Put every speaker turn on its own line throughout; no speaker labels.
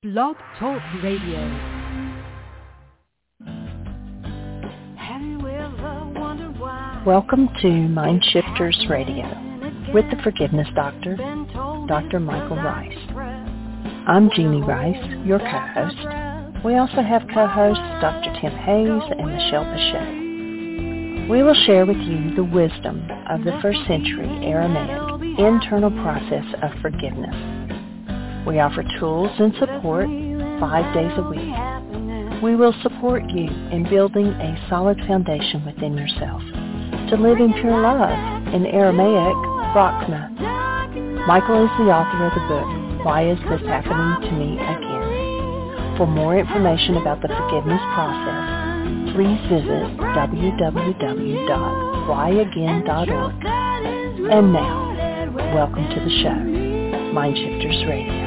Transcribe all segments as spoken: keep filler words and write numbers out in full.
Blog Talk Radio.
Welcome to Mind Shifters Radio with the Forgiveness Doctor, Doctor Michael Rice. I'm Jeannie Rice, your co-host. We also have co-hosts Doctor Tim Hayes and Michelle Bechet. We will share with you the wisdom of the first century Aramaic internal process of forgiveness. We offer tools and support five days a week. We will support you in building a solid foundation within yourself to live in pure love, in Aramaic, Rachma. Michael is the author of the book, Why Is This Happening to Me Again? For more information about the forgiveness process, please visit w w w dot why again dot org. And now, welcome to the show, Mind Shifters Radio.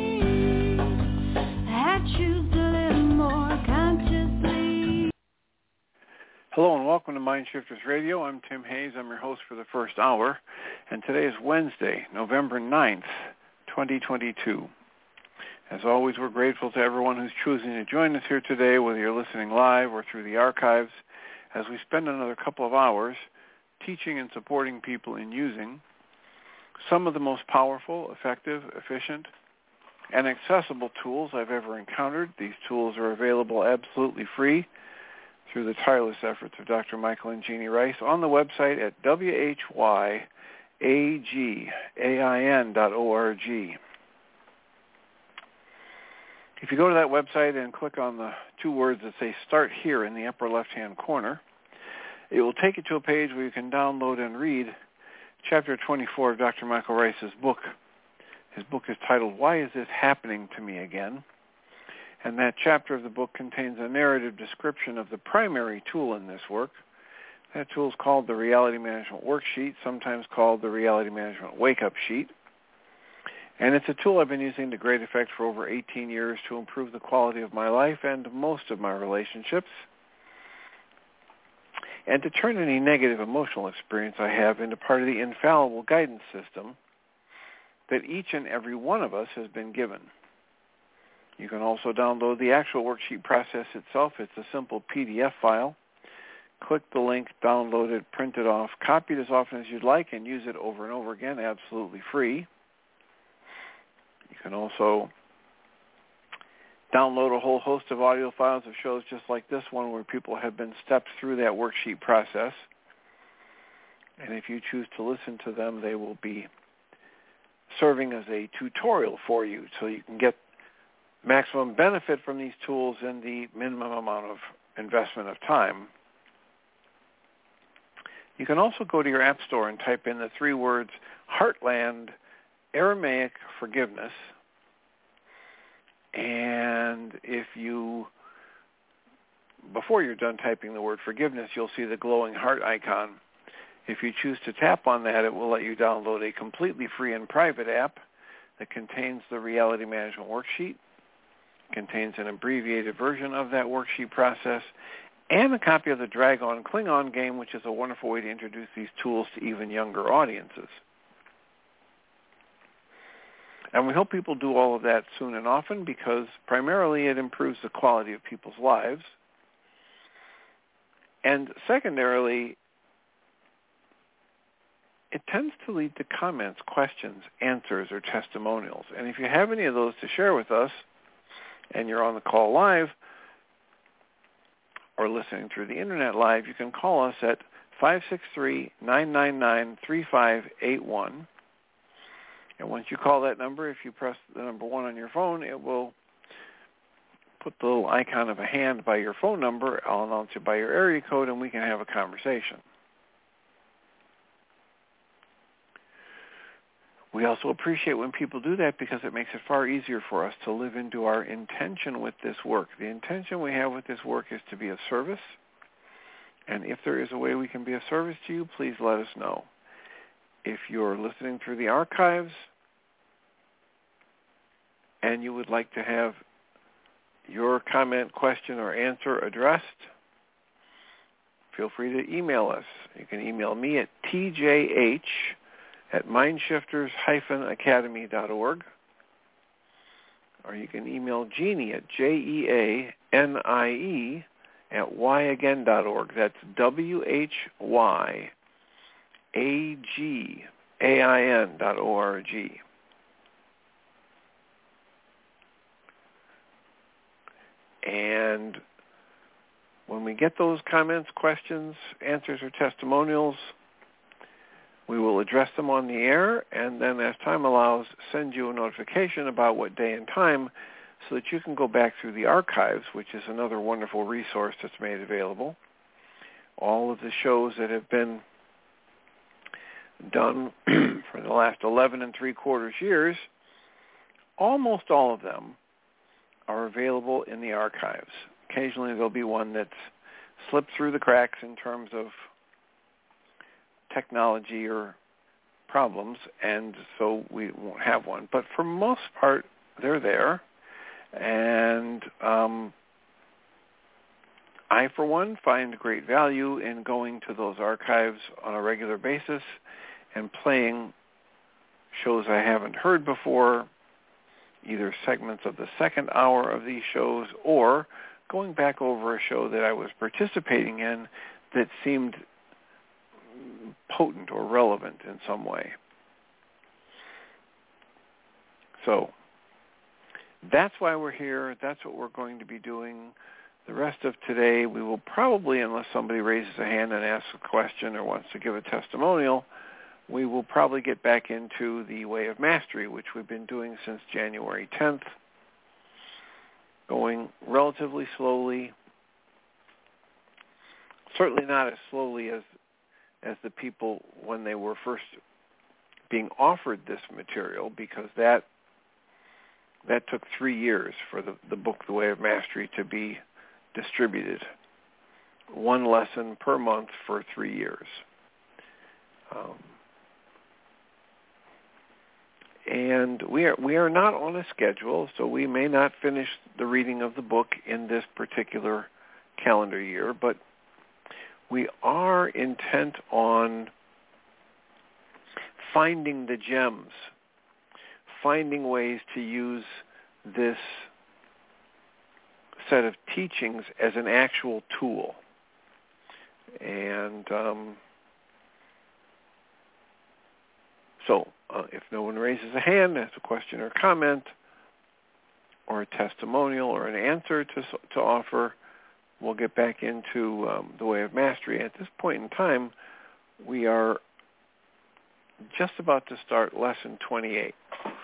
Hello and welcome to Mind Shifters Radio. I'm Tim Hayes. I'm your host for the first hour. And today is Wednesday, November ninth, twenty twenty-two. As always, we're grateful to everyone who's choosing to join us here today, whether you're listening live or through the archives, as we spend another couple of hours teaching and supporting people in using some of the most powerful, effective, efficient, and accessible tools I've ever encountered. These tools are available absolutely free through the tireless efforts of Doctor Michael and Jeannie Rice on the website at w h y a g a i n dot org. If you go to that website and click on the two words that say Start Here in the upper left-hand corner, it will take you to a page where you can download and read Chapter twenty-four of Doctor Michael Rice's book. His book is titled, Why Is This Happening to Me Again? And that chapter of the book contains a narrative description of the primary tool in this work. That tool is called the Reality Management Worksheet, sometimes called the Reality Management Wake-Up Sheet. And it's a tool I've been using to great effect for over eighteen years to improve the quality of my life and most of my relationships, and to turn any negative emotional experience I have into part of the infallible guidance system that each and every one of us has been given. You can also download the actual worksheet process itself. It's a simple P D F file. Click the link, download it, print it off, copy it as often as you'd like, and use it over and over again, absolutely free. You can also download a whole host of audio files of shows just like this one where people have been stepped through that worksheet process. And if you choose to listen to them, they will be serving as a tutorial for you so you can get maximum benefit from these tools in the minimum amount of investment of time. You can also go to your app store and type in the three words Heartland Aramaic Forgiveness. And if you, before you're done typing the word forgiveness, you'll see the glowing heart icon. If you choose to tap on that, it will let you download a completely free and private app that contains the Reality Management Worksheet, contains an abbreviated version of that worksheet process, and a copy of the Dragon Klingon game, which is a wonderful way to introduce these tools to even younger audiences. And we hope people do all of that soon and often because primarily it improves the quality of people's lives. And secondarily, it tends to lead to comments, questions, answers, or testimonials. And if you have any of those to share with us, and you're on the call live or listening through the internet live, you can call us at five six three, nine nine nine, three five eight one. And once you call that number, if you press the number one on your phone, it will put the little icon of a hand by your phone number. I'll announce it by your area code, and we can have a conversation. We also appreciate when people do that because it makes it far easier for us to live into our intention with this work. The intention we have with this work is to be of service. And if there is a way we can be of service to you, please let us know. If you're listening through the archives and you would like to have your comment, question, or answer addressed, feel free to email us. You can email me at t j h at mindshifters dash academy dot org. or you can email Jeanie at J E A N I E at why again dot org. That's W H Y A G A I N dot O R G. And when we get those comments, questions, answers, or testimonials, we will address them on the air, and then as time allows, send you a notification about what day and time so that you can go back through the archives, which is another wonderful resource that's made available. All of the shows that have been done for the last eleven and three quarters years, almost all of them are available in the archives. Occasionally there'll be one that's slipped through the cracks in terms of technology or problems, and so we won't have one. But for most part, they're there. And um, I, for one, find great value in going to those archives on a regular basis and playing shows I haven't heard before, either segments of the second hour of these shows or going back over a show that I was participating in that seemed potent or relevant in some way. So that's why we're here. That's what we're going to be doing. The rest of today, we will probably, unless somebody raises a hand and asks a question or wants to give a testimonial, we will probably get back into the Way of Mastery, which we've been doing since January tenth, going relatively slowly, certainly not as slowly as as the people when they were first being offered this material, because that that took three years for the, the book, The Way of Mastery, to be distributed. One lesson per month for three years. Um, and we are we are not on a schedule, so we may not finish the reading of the book in this particular calendar year, but we are intent on finding the gems, finding ways to use this set of teachings as an actual tool. And um, so uh, if no one raises a hand, has a question or comment, or a testimonial or an answer to to offer, we'll get back into um, the Way of Mastery. At this point in time, we are just about to start lesson twenty-eight.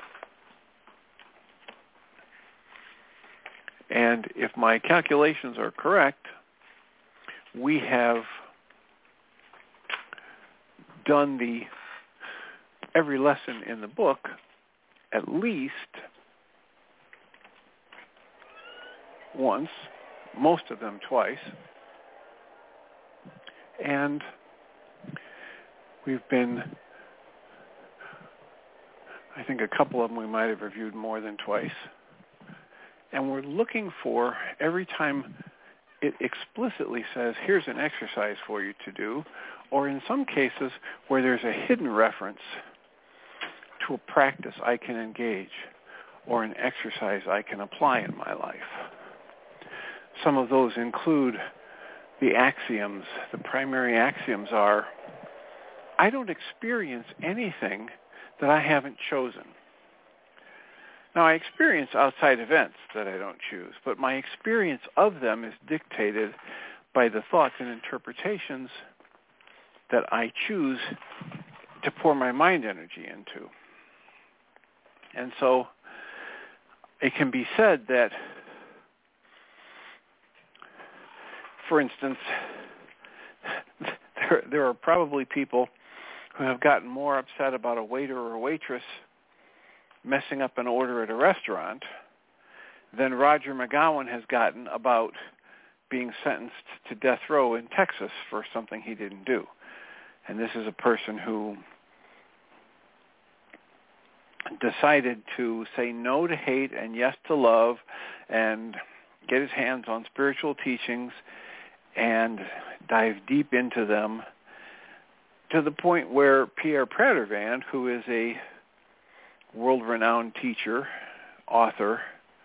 And if my calculations are correct, we have done the every lesson in the book at least once, most of them twice, and we've been, I think a couple of them we might have reviewed more than twice, and we're looking for, every time it explicitly says, here's an exercise for you to do, or in some cases where there's a hidden reference to a practice I can engage or an exercise I can apply in my life. Some of those include the axioms. The primary axioms are, I don't experience anything that I haven't chosen. Now, I experience outside events that I don't choose, but my experience of them is dictated by the thoughts and interpretations that I choose to pour my mind energy into. And so it can be said that, for instance, there, there are probably people who have gotten more upset about a waiter or a waitress messing up an order at a restaurant than Roger McGowan has gotten about being sentenced to death row in Texas for something he didn't do. And this is a person who decided to say no to hate and yes to love and get his hands on spiritual teachings and dive deep into them, to the point where Pierre Pradervand, who is a world-renowned teacher, author,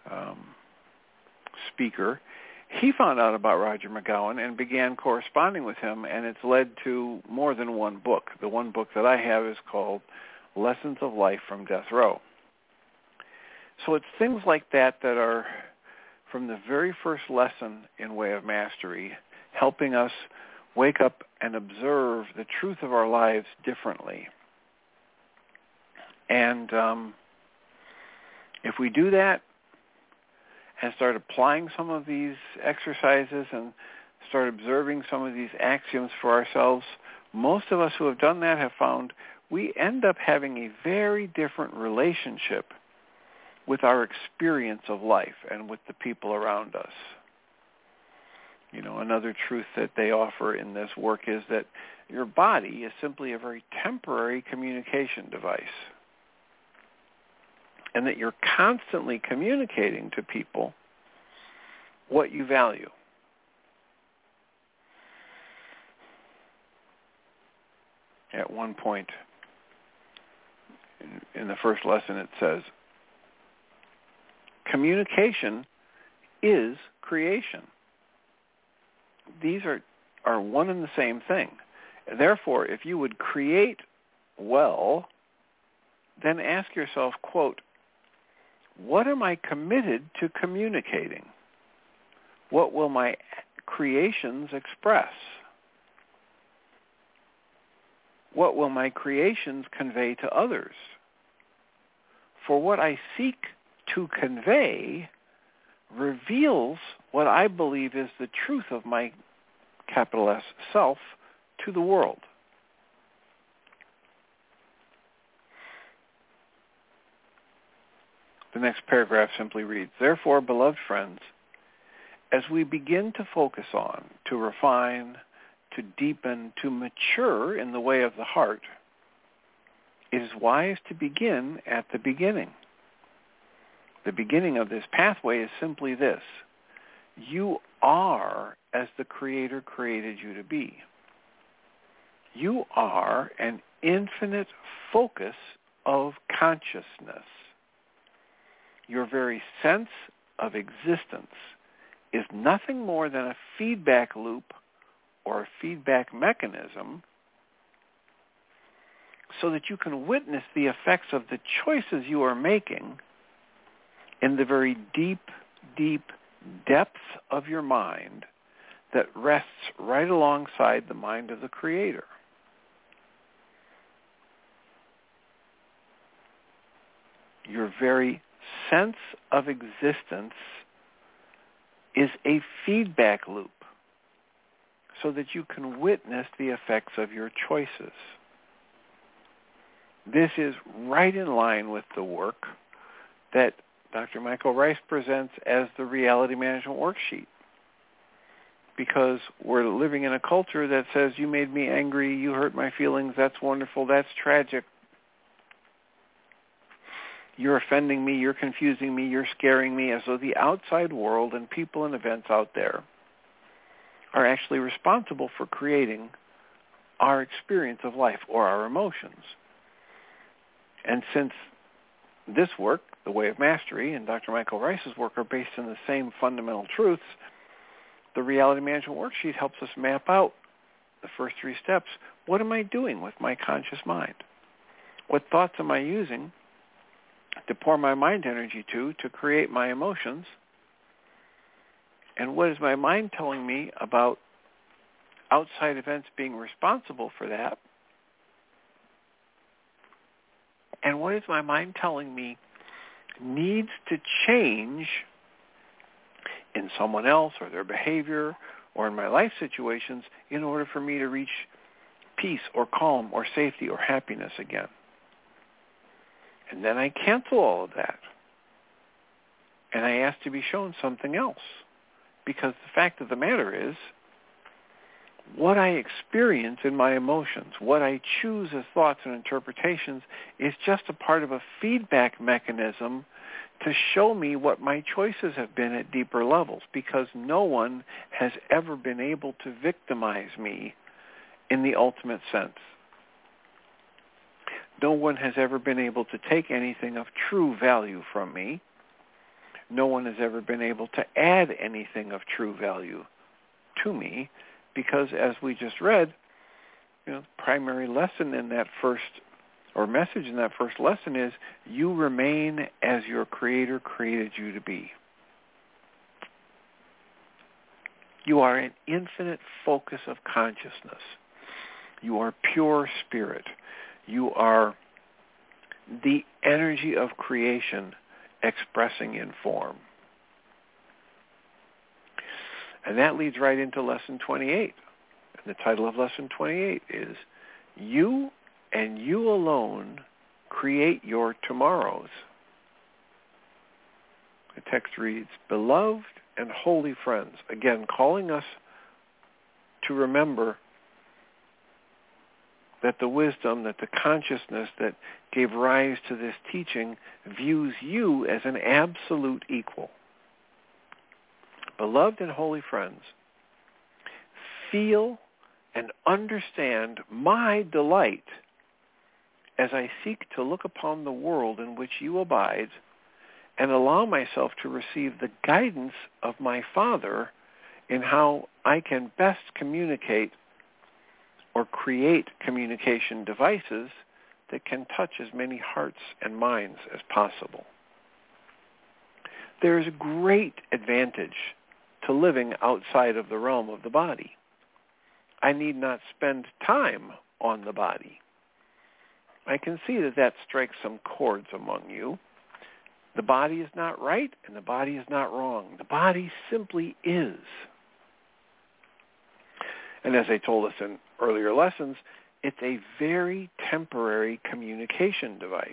um, speaker, he found out about Roger McGowan and began corresponding with him, and it's led to more than one book. The one book that I have is called Lessons of Life from Death Row. So it's things like that that are from the very first lesson in Way of Mastery, helping us wake up and observe the truth of our lives differently. And um, if we do that and start applying some of these exercises and start observing some of these axioms for ourselves, most of us who have done that have found we end up having a very different relationship with our experience of life and with the people around us. You know, another truth that they offer in this work is that your body is simply a very temporary communication device, and that you're constantly communicating to people what you value. At one point in, in the first lesson it says, communication is creation. These are, are one and the same thing. Therefore, if you would create well, then ask yourself, quote, what am I committed to communicating? What will my creations express? What will my creations convey to others? For what I seek to convey reveals what I believe is the truth of my capital S self to the world. The next paragraph simply reads, therefore, beloved friends, as we begin to focus on, to refine, to deepen, to mature in the way of the heart, it is wise to begin at the beginning. The beginning of this pathway is simply this. You are as the Creator created you to be. You are an infinite focus of consciousness. Your very sense of existence is nothing more than a feedback loop or a feedback mechanism so that you can witness the effects of the choices you are making in the very deep, deep depth of your mind that rests right alongside the mind of the Creator. Your very sense of existence is a feedback loop so that you can witness the effects of your choices. This is right in line with the work that Doctor Michael Ryce presents as the Reality Management Worksheet, because we're living in a culture that says, you made me angry, you hurt my feelings, that's wonderful, that's tragic. You're offending me, you're confusing me, you're scaring me, as though the outside world and people and events out there are actually responsible for creating our experience of life or our emotions. And since this work, The Way of Mastery, and Doctor Michael Ryce's work are based on the same fundamental truths, the Reality Management Worksheet helps us map out the first three steps. What am I doing with my conscious mind? What thoughts am I using to pour my mind energy to, to create my emotions? And what is my mind telling me about outside events being responsible for that? And what is my mind telling me needs to change in someone else or their behavior or in my life situations in order for me to reach peace or calm or safety or happiness again? And then I cancel all of that. And I ask to be shown something else. Because the fact of the matter is, what I experience in my emotions, what I choose as thoughts and interpretations, is just a part of a feedback mechanism to show me what my choices have been at deeper levels, because no one has ever been able to victimize me in the ultimate sense. No one has ever been able to take anything of true value from me. no one has ever been able to add anything of true value to me because, as we just read, you know, the primary lesson in that first, or message in that first lesson is, you remain as your Creator created you to be. You are an infinite focus of consciousness. You are pure spirit. You are the energy of creation expressing in form. And that leads right into Lesson twenty-eight. And the title of Lesson twenty-eight is, You and you alone create your tomorrows. The text reads, Beloved and holy friends, again calling us to remember that the wisdom, that the consciousness that gave rise to this teaching views you as an absolute equal. Beloved and holy friends, feel and understand my delight as I seek to look upon the world in which you abide and allow myself to receive the guidance of my Father in how I can best communicate or create communication devices that can touch as many hearts and minds as possible. There is a great advantage to living outside of the realm of the body. I need not spend time on the body. I can see that that strikes some chords among you. The body is not right and the body is not wrong. The body simply is. And as I told us in earlier lessons, it's a very temporary communication device.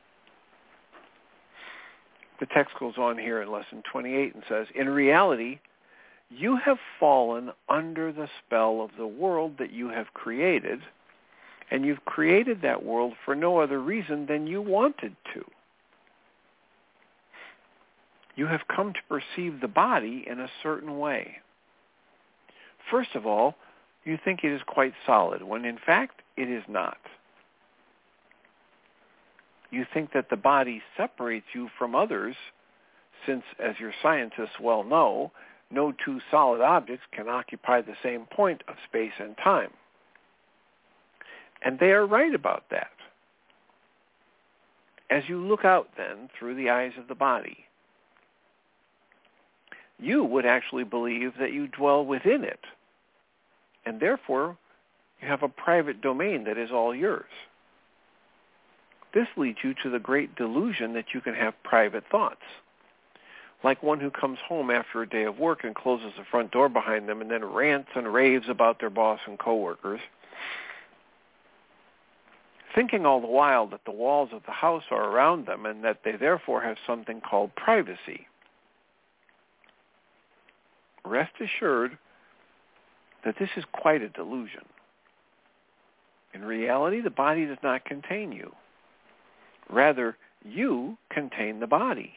The text goes on here in Lesson twenty-eight and says, In reality, you have fallen under the spell of the world that you have created, and you've created that world for no other reason than you wanted to. You have come to perceive the body in a certain way. First of all, you think it is quite solid, when in fact it is not. You think that the body separates you from others, since, as your scientists well know, no two solid objects can occupy the same point of space and time. And they are right about that. As you look out then through the eyes of the body, you would actually believe that you dwell within it, and therefore you have a private domain that is all yours. This leads you to the great delusion that you can have private thoughts, like one who comes home after a day of work and closes the front door behind them and then rants and raves about their boss and coworkers, thinking all the while that the walls of the house are around them and that they therefore have something called privacy. Rest assured that this is quite a delusion. In reality, the body does not contain you. Rather, you contain the body.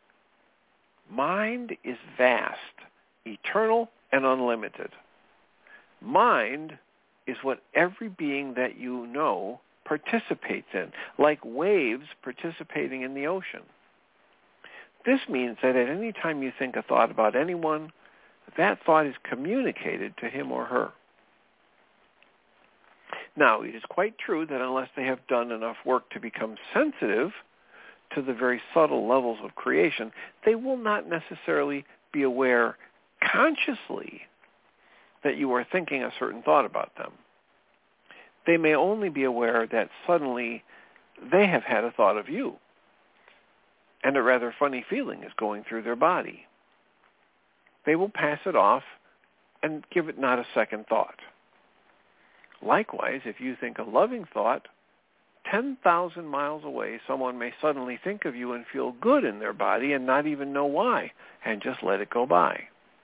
Mind is vast, eternal, and unlimited. Mind is what every being that you know participates in, like waves participating in the ocean. This means that at any time you think a thought about anyone, that thought is communicated to him or her. Now, it is quite true that unless they have done enough work to become sensitive to the very subtle levels of creation, they will not necessarily be aware consciously that you are thinking a certain thought about them. They may only be aware that suddenly they have had a thought of you, and a rather funny feeling is going through their body. They will pass it off and give it not a second thought. Likewise, if you think a loving thought, ten thousand miles away, someone may suddenly think of you and feel good in their body and not even know why, and just let it go by.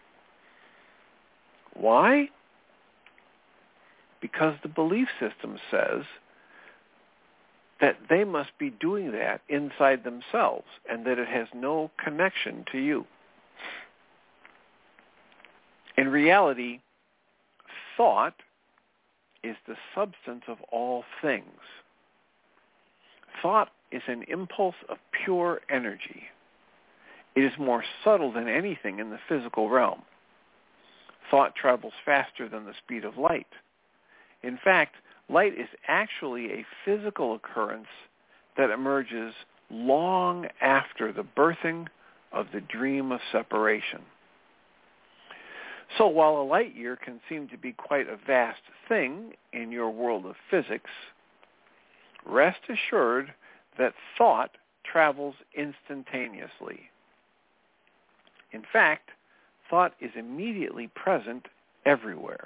Why? Because the belief system says that they must be doing that inside themselves and that it has no connection to you. In reality, thought is the substance of all things. Thought is an impulse of pure energy. It is more subtle than anything in the physical realm. Thought travels faster than the speed of light. In fact, light is actually a physical occurrence that emerges long after the birthing of the dream of separation. So while a light year can seem to be quite a vast thing in your world of physics, rest assured that thought travels instantaneously. In fact, thought is immediately present everywhere.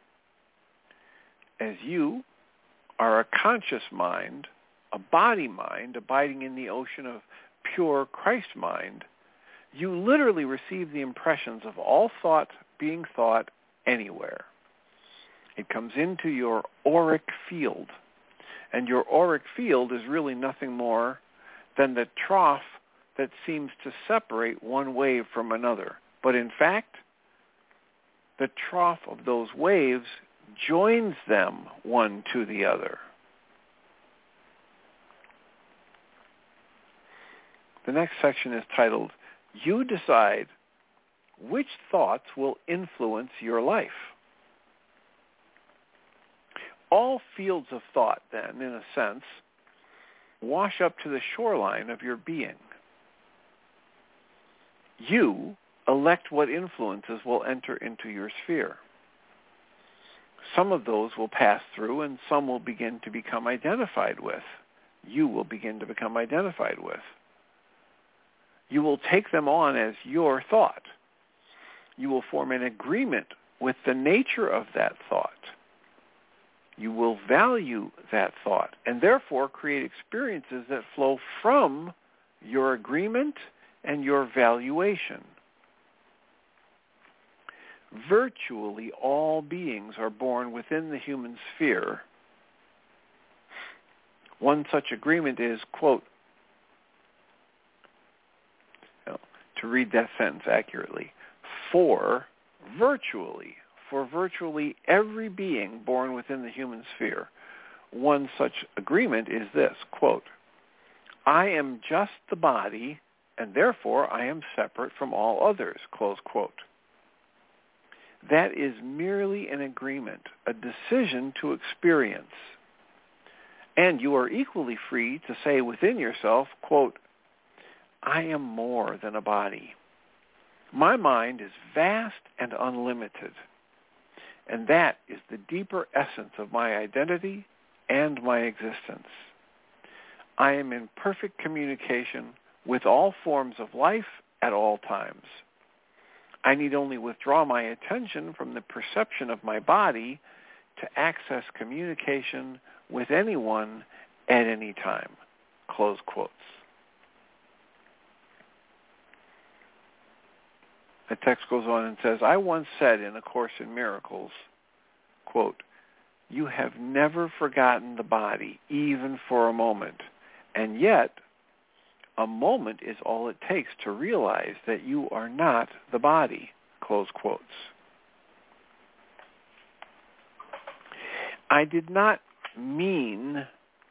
As you are a conscious mind, a body mind abiding in the ocean of pure Christ mind, you literally receive the impressions of all thought being thought anywhere. It comes into your auric field, and your auric field is really nothing more than the trough that seems to separate one wave from another. But in fact, the trough of those waves joins them one to the other. The next section is titled, You Decide Which Thoughts Will Influence Your Life. All fields of thought, then, in a sense, wash up to the shoreline of your being. You elect what influences will enter into your sphere. Some of those will pass through and some will begin to become identified with. You will begin to become identified with. You will take them on as your thought. You will form an agreement with the nature of that thought. You will value that thought and therefore create experiences that flow from your agreement and your valuation. Virtually all beings are born within the human sphere. One such agreement is, quote, you know, to read that sentence accurately, for virtually, for virtually every being born within the human sphere, one such agreement is this, quote, I am just the body, and therefore I am separate from all others, close quote. That is merely an agreement, a decision to experience. And you are equally free to say within yourself, quote, I am more than a body. My mind is vast and unlimited. And that is the deeper essence of my identity and my existence. I am in perfect communication with all forms of life at all times. I need only withdraw my attention from the perception of my body to access communication with anyone at any time. Close quotes. The text goes on and says, I once said in A Course in Miracles, quote, you have never forgotten the body, even for a moment, and yet a moment is all it takes to realize that you are not the body, close quotes. I did not mean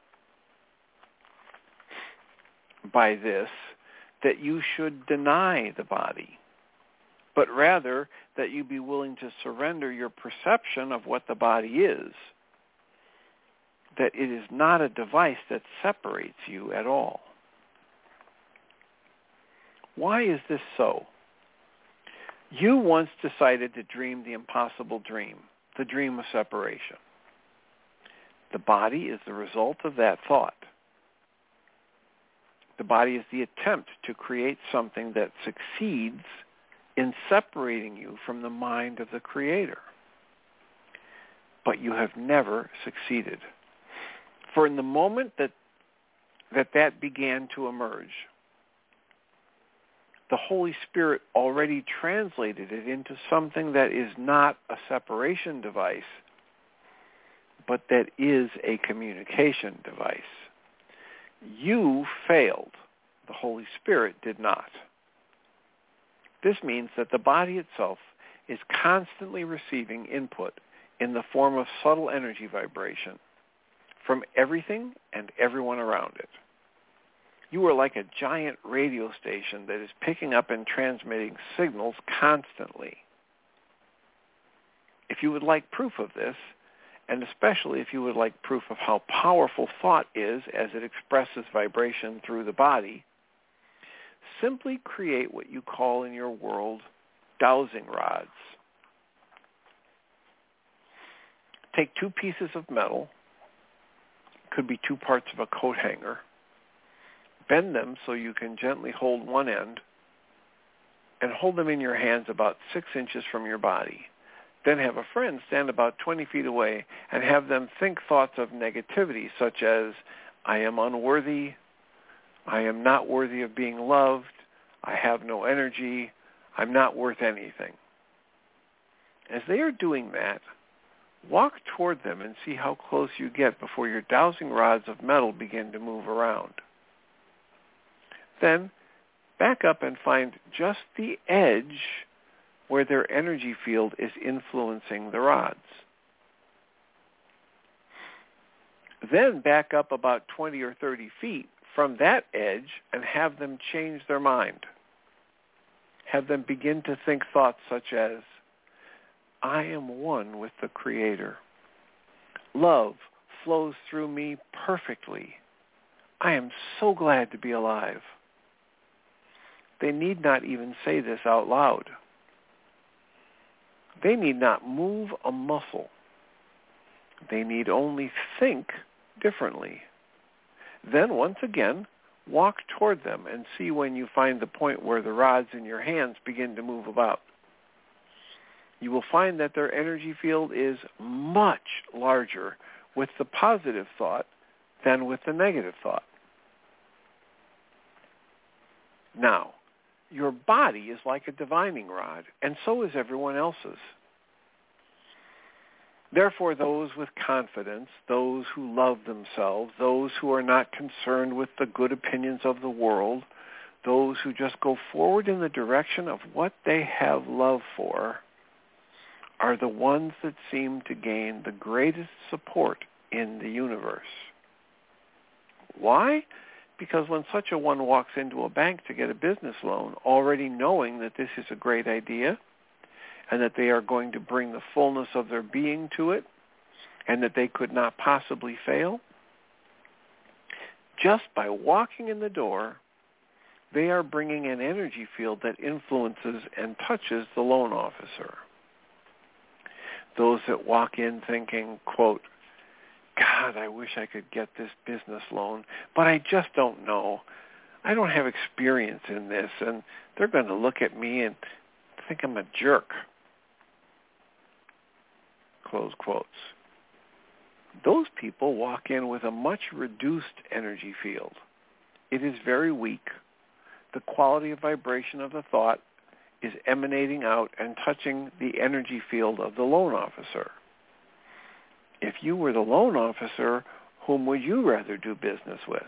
by this that you should deny the body, but rather that you be willing to surrender your perception of what the body is, that it is not a device that separates you at all. Why is this so? You once decided to dream the impossible dream, the dream of separation. The body is the result of that thought. The body is the attempt to create something that succeeds in separating you from the mind of the Creator. But you have never succeeded. For in the moment that that, that began to emerge, the Holy Spirit already translated it into something that is not a separation device, but that is a communication device. You failed. The Holy Spirit did not. This means that the body itself is constantly receiving input in the form of subtle energy vibration from everything and everyone around it. You are like a giant radio station that is picking up and transmitting signals constantly. If you would like proof of this, and especially if you would like proof of how powerful thought is as it expresses vibration through the body, simply create what you call in your world dowsing rods. Take two pieces of metal, could be two parts of a coat hanger, bend them so you can gently hold one end, and hold them in your hands about six inches from your body. Then have a friend stand about twenty feet away and have them think thoughts of negativity such as, I am unworthy, I am not worthy of being loved, I have no energy, I'm not worth anything. As they are doing that, walk toward them and see how close you get before your dowsing rods of metal begin to move around. Then back up and find just the edge where their energy field is influencing the rods. Then back up about twenty or thirty feet from that edge and have them change their mind. Have them begin to think thoughts such as, I am one with the Creator. Love flows through me perfectly. I am so glad to be alive. They need not even say this out loud. They need not move a muscle. They need only think differently. Then, once again, walk toward them and see when you find the point where the rods in your hands begin to move about. You will find that their energy field is much larger with the positive thought than with the negative thought. Now, your body is like a divining rod, and so is everyone else's. Therefore, those with confidence, those who love themselves, those who are not concerned with the good opinions of the world, those who just go forward in the direction of what they have love for, are the ones that seem to gain the greatest support in the universe. Why? Because when such a one walks into a bank to get a business loan, already knowing that this is a great idea and that they are going to bring the fullness of their being to it and that they could not possibly fail, just by walking in the door, they are bringing an energy field that influences and touches the loan officer. Those that walk in thinking, quote, God, I wish I could get this business loan, but I just don't know. I don't have experience in this, and they're going to look at me and think I'm a jerk. Close quotes. Those people walk in with a much reduced energy field. It is very weak. The quality of vibration of the thought is emanating out and touching the energy field of the loan officer. If you were the loan officer, whom would you rather do business with?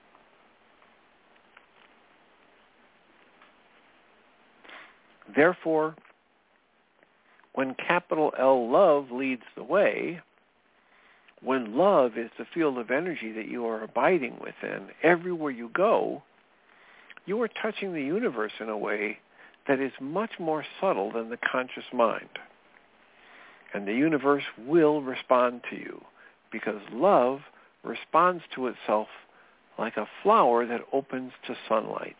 Therefore, when capital L love leads the way, when love is the field of energy that you are abiding within, everywhere you go, you are touching the universe in a way that is much more subtle than the conscious mind. And the universe will respond to you because love responds to itself like a flower that opens to sunlight.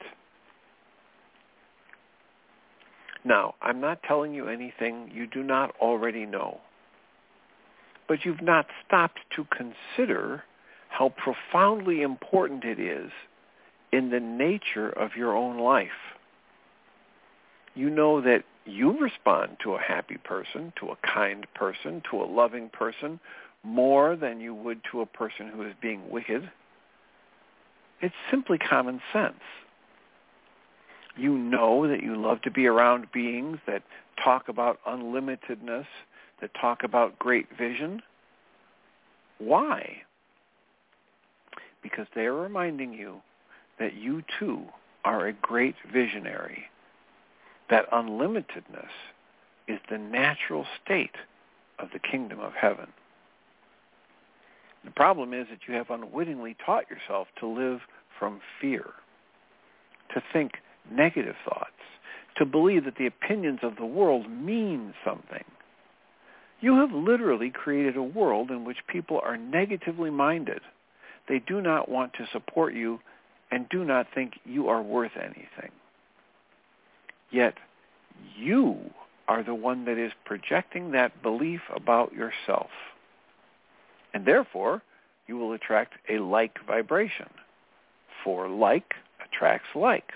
Now, I'm not telling you anything you do not already know, but you've not stopped to consider how profoundly important it is in the nature of your own life. You know that you respond to a happy person, to a kind person, to a loving person, more than you would to a person who is being wicked. It's simply common sense. You know that you love to be around beings that talk about unlimitedness, that talk about great vision. Why? Because they are reminding you that you too are a great visionary, that unlimitedness is the natural state of the kingdom of heaven. The problem is that you have unwittingly taught yourself to live from fear, to think negative thoughts, to believe that the opinions of the world mean something. You have literally created a world in which people are negatively minded. They do not want to support you and do not think you are worth anything. Yet, you are the one that is projecting that belief about yourself. And therefore, you will attract a like vibration. For like attracts like.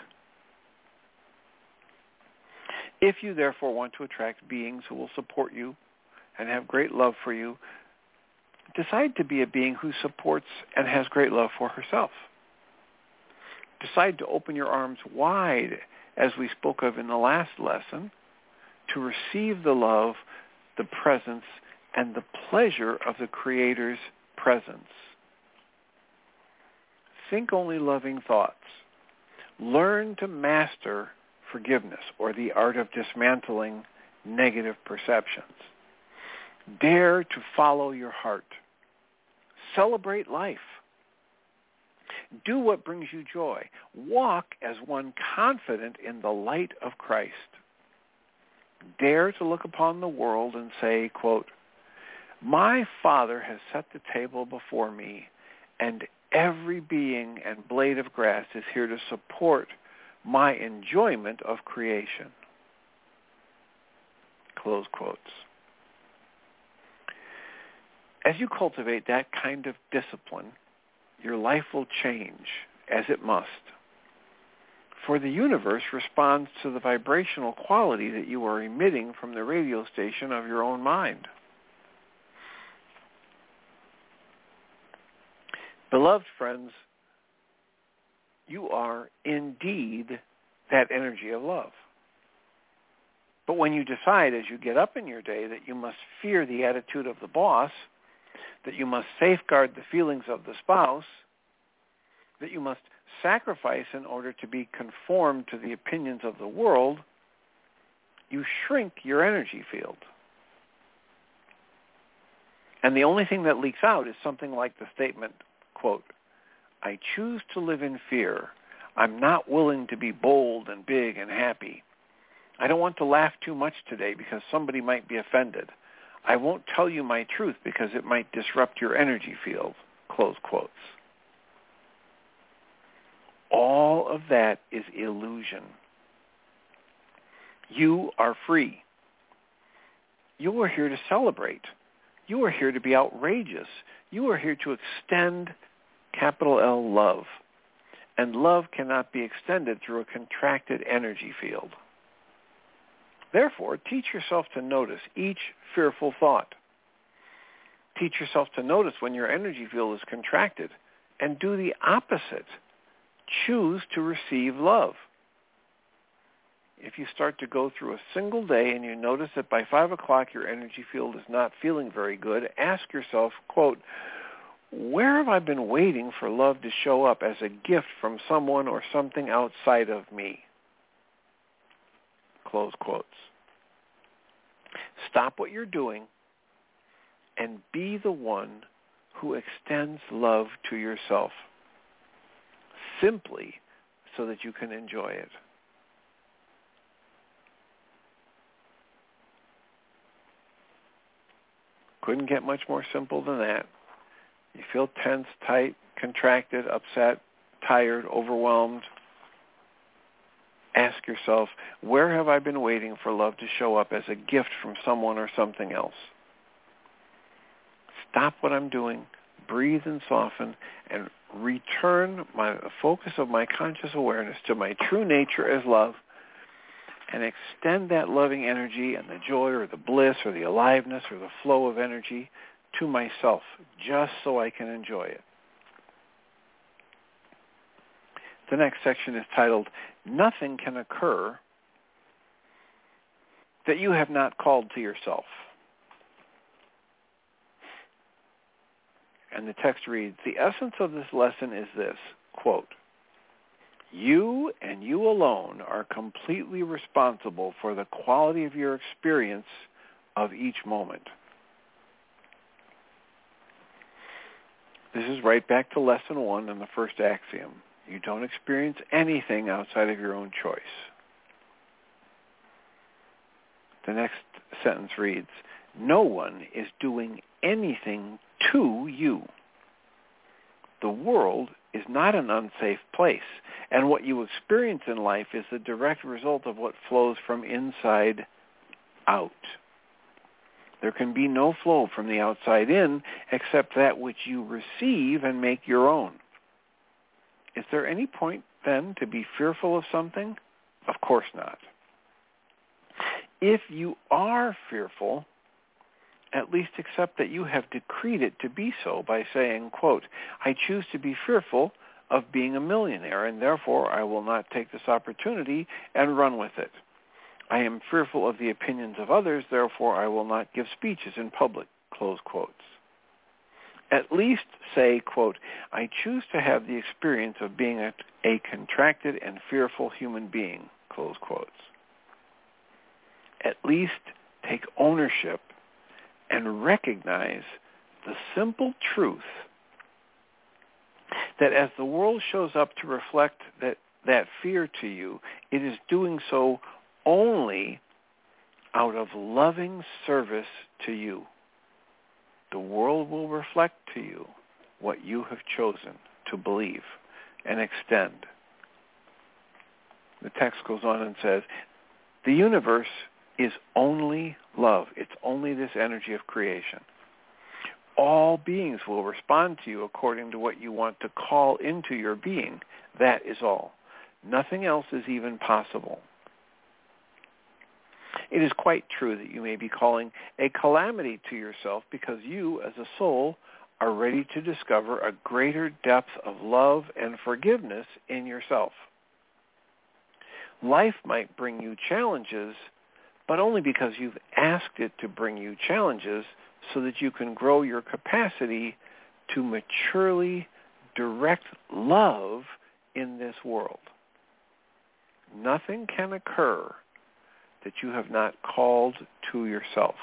If you therefore want to attract beings who will support you and have great love for you, decide to be a being who supports and has great love for herself. Decide to open your arms wide, as we spoke of in the last lesson, to receive the love, the presence, and the pleasure of the Creator's presence. Think only loving thoughts. Learn to master forgiveness, or the art of dismantling negative perceptions. Dare to follow your heart. Celebrate life. Do what brings you joy. Walk as one confident in the light of Christ. Dare to look upon the world and say, quote, "My Father has set the table before me, and every being and blade of grass is here to support my enjoyment of creation." Close quotes. As you cultivate that kind of discipline, your life will change, as it must. For the universe responds to the vibrational quality that you are emitting from the radio station of your own mind. Beloved friends, you are indeed that energy of love. But when you decide as you get up in your day that you must fear the attitude of the boss, that you must safeguard the feelings of the spouse, that you must sacrifice in order to be conformed to the opinions of the world, you shrink your energy field. And the only thing that leaks out is something like the statement, quote, "I choose to live in fear. I'm not willing to be bold and big and happy. I don't want to laugh too much today because somebody might be offended. I won't tell you my truth because it might disrupt your energy field," close quotes. All of that is illusion. You are free. You are here to celebrate. You are here to be outrageous. You are here to extend capital L love. And love cannot be extended through a contracted energy field. Therefore, teach yourself to notice each fearful thought. Teach yourself to notice when your energy field is contracted, and do the opposite. Choose to receive love. If you start to go through a single day and you notice that by five o'clock your energy field is not feeling very good, ask yourself, quote, "Where have I been waiting for love to show up as a gift from someone or something outside of me?" Close quotes. Stop what you're doing and be the one who extends love to yourself, simply so that you can enjoy it. Couldn't get much more simple than that. You feel tense, tight, contracted, upset, tired, overwhelmed. Ask yourself, where have I been waiting for love to show up as a gift from someone or something else? Stop what I'm doing, breathe and soften, and return my the focus of my conscious awareness to my true nature as love, and extend that loving energy and the joy or the bliss or the aliveness or the flow of energy to myself, just so I can enjoy it. The next section is titled, "Nothing Can Occur That You Have Not Called to Yourself." And the text reads, "The essence of this lesson is this," quote, "You and you alone are completely responsible for the quality of your experience of each moment." This is right back to lesson one and the first axiom. You don't experience anything outside of your own choice. The next sentence reads, no one is doing anything to you. The world is not an unsafe place, and what you experience in life is the direct result of what flows from inside out. There can be no flow from the outside in except that which you receive and make your own. Is there any point, then, to be fearful of something? Of course not. If you are fearful, at least accept that you have decreed it to be so by saying, quote, I choose to be fearful of being a millionaire, and therefore I will not take this opportunity and run with it. I am fearful of the opinions of others, therefore I will not give speeches in public, close quotes. At least say, quote, I choose to have the experience of being a, a contracted and fearful human being, close quotes. At least take ownership and recognize the simple truth that as the world shows up to reflect that, that fear to you, it is doing so only out of loving service to you. The world will reflect to you what you have chosen to believe and extend. The text goes on and says, the universe is only love. It's only this energy of creation. All beings will respond to you according to what you want to call into your being. That is all. Nothing else is even possible. It is quite true that you may be calling a calamity to yourself because you, as a soul, are ready to discover a greater depth of love and forgiveness in yourself. Life might bring you challenges, but only because you've asked it to bring you challenges so that you can grow your capacity to maturely direct love in this world. Nothing can occur that you have not called to yourself.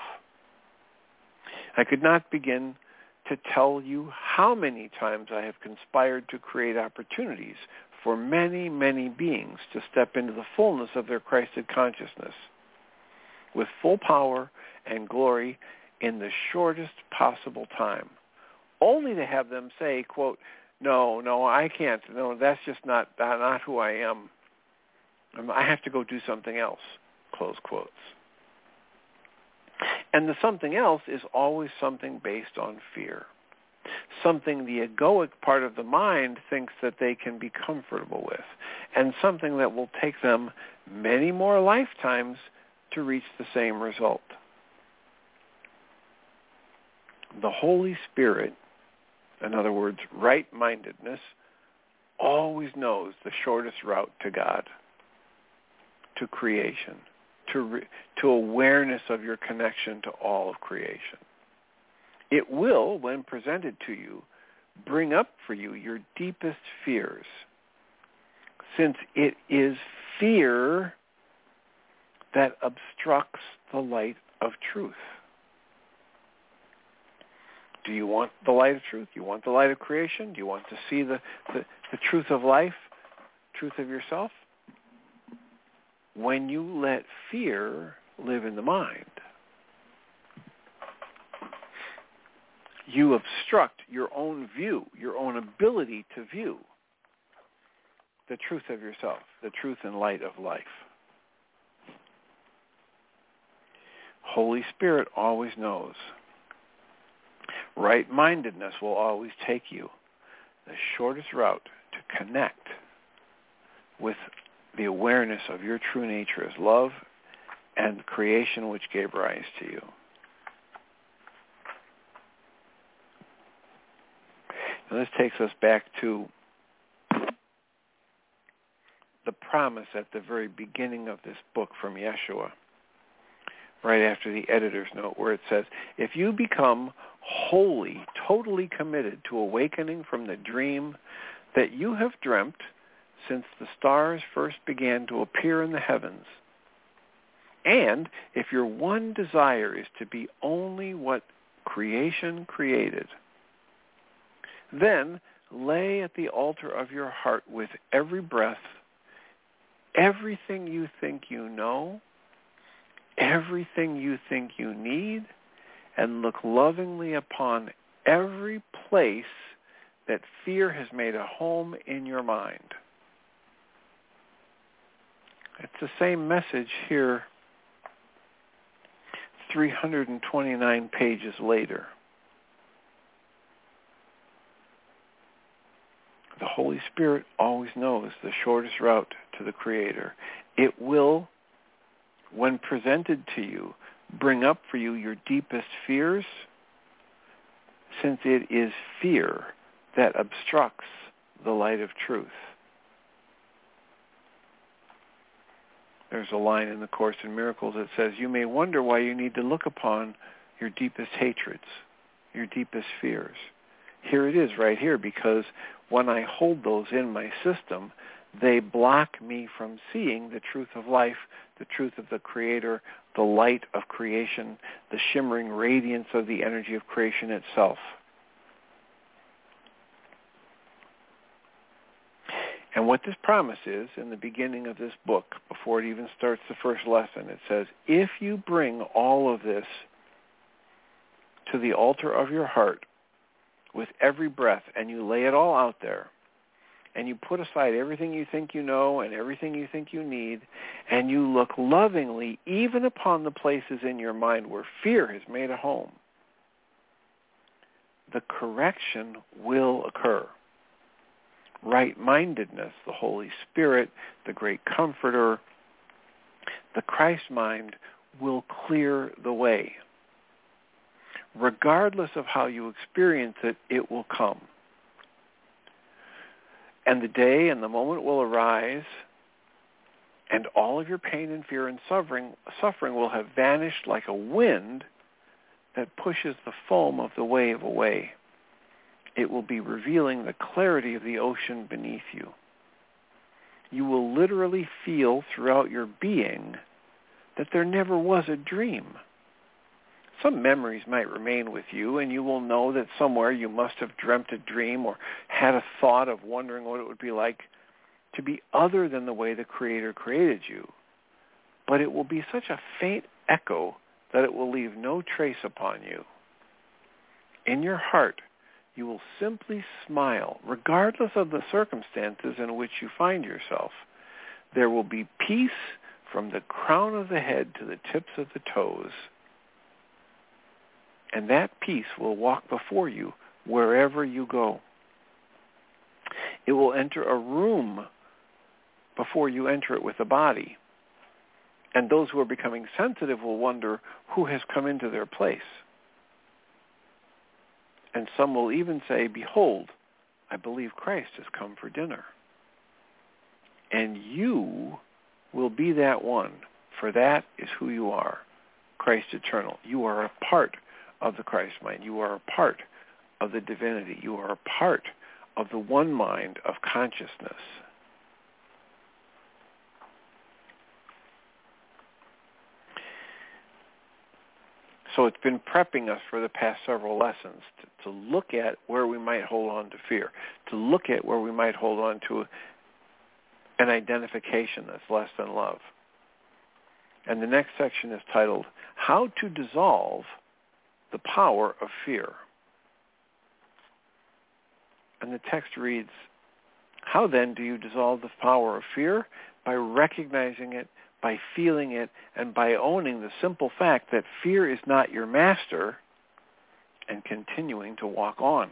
I could not begin to tell you how many times I have conspired to create opportunities for many, many beings to step into the fullness of their Christed consciousness with full power and glory in the shortest possible time, only to have them say, quote, no, no, I can't. No, that's just not, not who I am. I have to go do something else, close quotes. And the something else is always something based on fear, something the egoic part of the mind thinks that they can be comfortable with, and something that will take them many more lifetimes to reach the same result. The Holy Spirit, in other words, right-mindedness, always knows the shortest route to God, to creation, to re- to awareness of your connection to all of creation. It will, when presented to you, bring up for you your deepest fears, since it is fear that obstructs the light of truth. Do you want the light of truth? Do you want the light of creation? Do you want to see the, the, the truth of life, truth of yourself? When you let fear live in the mind, you obstruct your own view, your own ability to view the truth of yourself, the truth and light of life. Holy Spirit always knows. Right-mindedness will always take you the shortest route to connect with the awareness of your true nature as love and creation which gave rise to you. And this takes us back to the promise at the very beginning of this book from Yeshua, right after the editor's note, where it says, if you become wholly, totally committed to awakening from the dream that you have dreamt since the stars first began to appear in the heavens, and if your one desire is to be only what creation created, then lay at the altar of your heart with every breath everything you think you know, everything you think you need, and look lovingly upon every place that fear has made a home in your mind. It's the same message here three hundred twenty-nine pages later. The Holy Spirit always knows the shortest route to the Creator. It will, when presented to you, bring up for you your deepest fears, since it is fear that obstructs the light of truth. There's a line in the Course in Miracles that says, you may wonder why you need to look upon your deepest hatreds, your deepest fears. Here it is right here, because when I hold those in my system, they block me from seeing the truth of life, the truth of the Creator, the light of creation, the shimmering radiance of the energy of creation itself. And what this promise is, in the beginning of this book, before it even starts the first lesson, it says, if you bring all of this to the altar of your heart with every breath, and you lay it all out there, and you put aside everything you think you know and everything you think you need, and you look lovingly even upon the places in your mind where fear has made a home, the correction will occur. Right-mindedness, the Holy Spirit, the great Comforter, the Christ mind will clear the way. Regardless of how you experience it, it will come. And the day and the moment will arise, and all of your pain and fear and suffering, suffering will have vanished like a wind that pushes the foam of the wave away. It will be revealing the clarity of the ocean beneath you. You will literally feel throughout your being that there never was a dream. Some memories might remain with you, and you will know that somewhere you must have dreamt a dream or had a thought of wondering what it would be like to be other than the way the Creator created you. But it will be such a faint echo that it will leave no trace upon you. In your heart, you will simply smile, regardless of the circumstances in which you find yourself. There will be peace from the crown of the head to the tips of the toes. And that peace will walk before you wherever you go. It will enter a room before you enter it with a body. And those who are becoming sensitive will wonder who has come into their place. And some will even say, behold, I believe Christ has come for dinner. And you will be that one, for that is who you are, Christ eternal. You are a part of the Christ mind. You are a part of the divinity. You are a part of the one mind of consciousness. So it's been prepping us for the past several lessons to, to look at where we might hold on to fear, to look at where we might hold on to an identification that's less than love. And the next section is titled, How to Dissolve the Power of Fear. And the text reads, how then do you dissolve the power of fear? By recognizing it, by feeling it, and by owning the simple fact that fear is not your master, and continuing to walk on.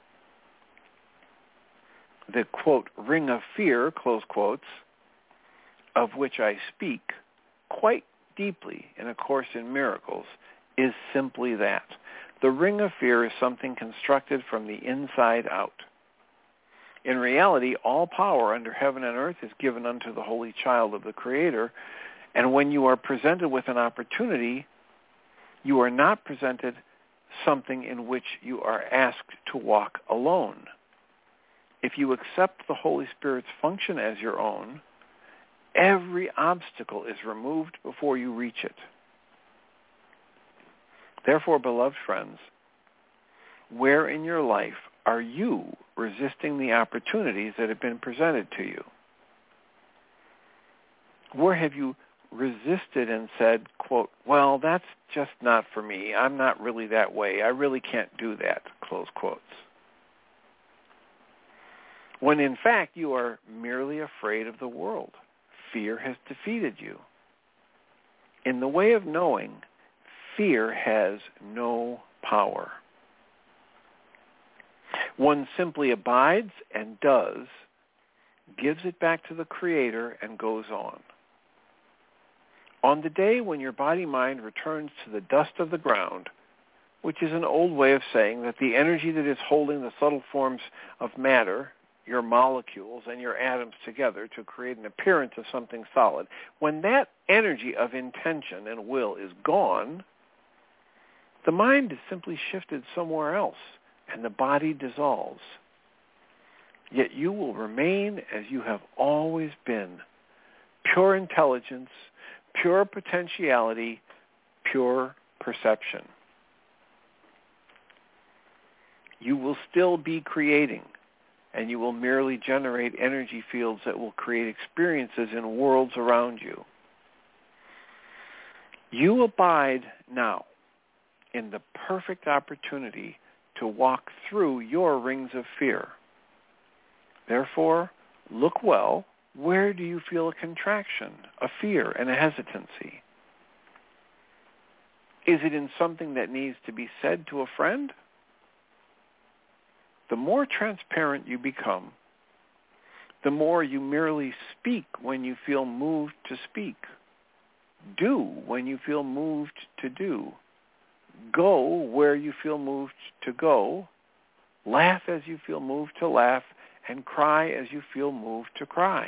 The, quote, ring of fear, close quotes, of which I speak quite deeply in A Course in Miracles, is simply that. The ring of fear is something constructed from the inside out. In reality, all power under heaven and earth is given unto the holy child of the Creator, and when you are presented with an opportunity, you are not presented something in which you are asked to walk alone. If you accept the Holy Spirit's function as your own, every obstacle is removed before you reach it. Therefore, beloved friends, where in your life are you resisting the opportunities that have been presented to you? Where have you resisted and said, quote, well, that's just not for me. I'm not really that way. I really can't do that, close quotes. When in fact you are merely afraid of the world. Fear has defeated you. In the way of knowing, fear has no power. One simply abides and does, gives it back to the Creator, and goes on. On the day when your body-mind returns to the dust of the ground, which is an old way of saying that the energy that is holding the subtle forms of matter, your molecules and your atoms together to create an appearance of something solid, when that energy of intention and will is gone, the mind is simply shifted somewhere else, and the body dissolves. Yet you will remain as you have always been, pure intelligence, pure potentiality, pure perception. You will still be creating, and you will merely generate energy fields that will create experiences in worlds around you. You abide now in the perfect opportunity to walk through your rings of fear. Therefore, look well. Where do you feel a contraction, a fear, and a hesitancy? Is it in something that needs to be said to a friend? The more transparent you become, the more you merely speak when you feel moved to speak, do when you feel moved to do, go where you feel moved to go, laugh as you feel moved to laugh, and cry as you feel moved to cry.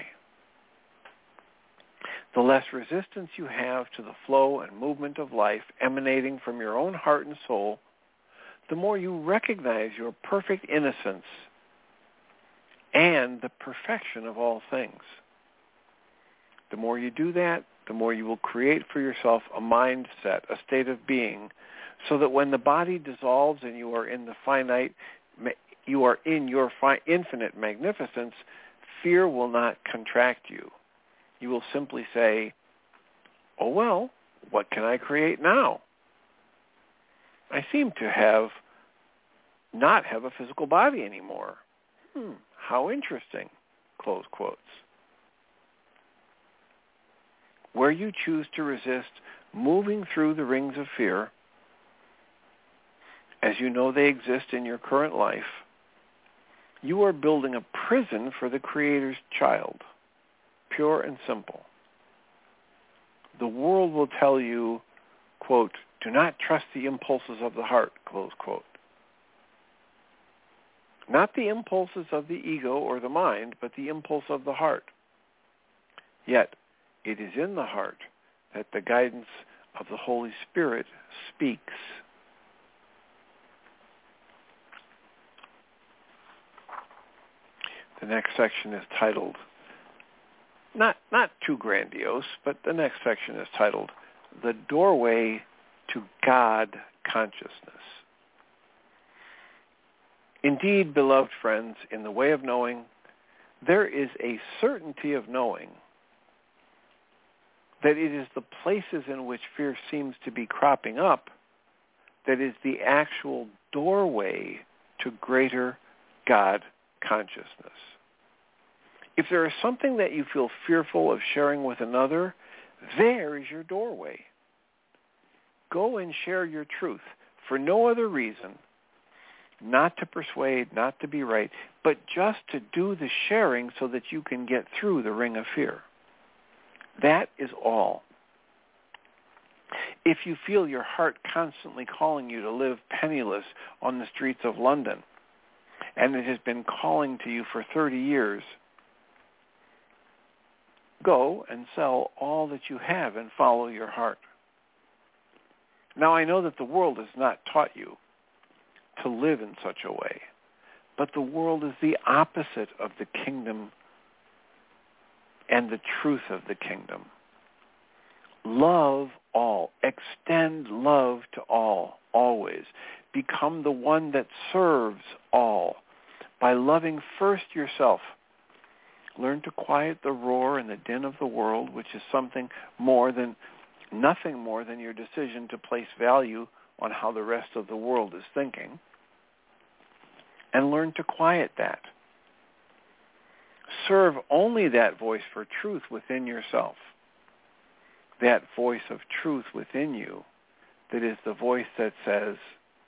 The less resistance you have to the flow and movement of life emanating from your own heart and soul, the more you recognize your perfect innocence and the perfection of all things. The more you do that, the more you will create for yourself a mindset, a state of being, so that when the body dissolves and you are in the finite, you are in your fi- infinite magnificence, fear will not contract you. You will simply say, oh well, what can I create now? I seem to have not have a physical body anymore. Hmm, how interesting, close quotes. Where you choose to resist moving through the rings of fear, as you know they exist in your current life, you are building a prison for the Creator's child, pure and simple. The world will tell you, quote, do not trust the impulses of the heart, close quote. Not the impulses of the ego or the mind, but the impulse of the heart. Yet, it is in the heart that the guidance of the Holy Spirit speaks. The next section is titled, not, not too grandiose, but the next section is titled, The Doorway to God Consciousness. Indeed, beloved friends, in the way of knowing, there is a certainty of knowing that it is the places in which fear seems to be cropping up that is the actual doorway to greater God consciousness. If there is something that you feel fearful of sharing with another, there is your doorway. Go and share your truth for no other reason, not to persuade, not to be right, but just to do the sharing so that you can get through the ring of fear. That is all. If you feel your heart constantly calling you to live penniless on the streets of London, and it has been calling to you for thirty years, go and sell all that you have and follow your heart. Now, I know that the world has not taught you to live in such a way, but the world is the opposite of the kingdom and the truth of the kingdom. Love all. Extend love to all, always. Become the one that serves all. by loving first yourself. Learn to quiet the roar and the din of the world, which is something more than, nothing more than your decision to place value on how the rest of the world is thinking. And learn to quiet that. Serve only that voice for truth within yourself. That voice of truth within you that is the voice that says,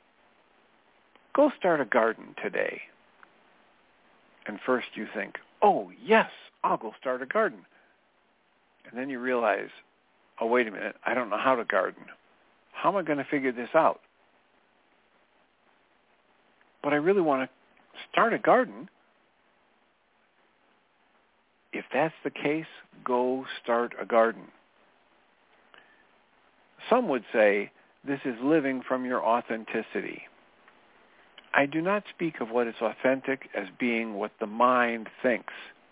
go start a garden today. And first you think, oh, yes, I'll go start a garden. And then you realize, oh, wait a minute, I don't know how to garden. How am I going to figure this out? But I really want to start a garden. If that's the case, go start a garden. Some would say this is living from your authenticity. I do not speak of what is authentic as being what the mind thinks.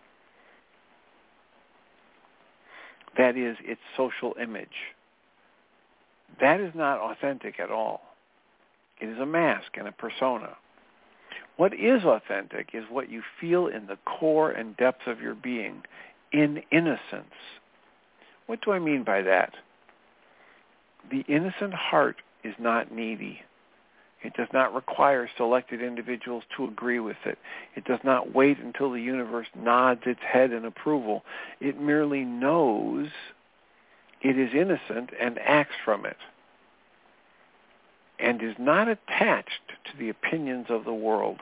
That is, its social image. That is not authentic at all. It is a mask and a persona. What is authentic is what you feel in the core and depths of your being, in innocence. What do I mean by that? The innocent heart is not needy. It does not require selected individuals to agree with it. It does not wait until the universe nods its head in approval. It merely knows it is innocent and acts from it, and is not attached to the opinions of the world.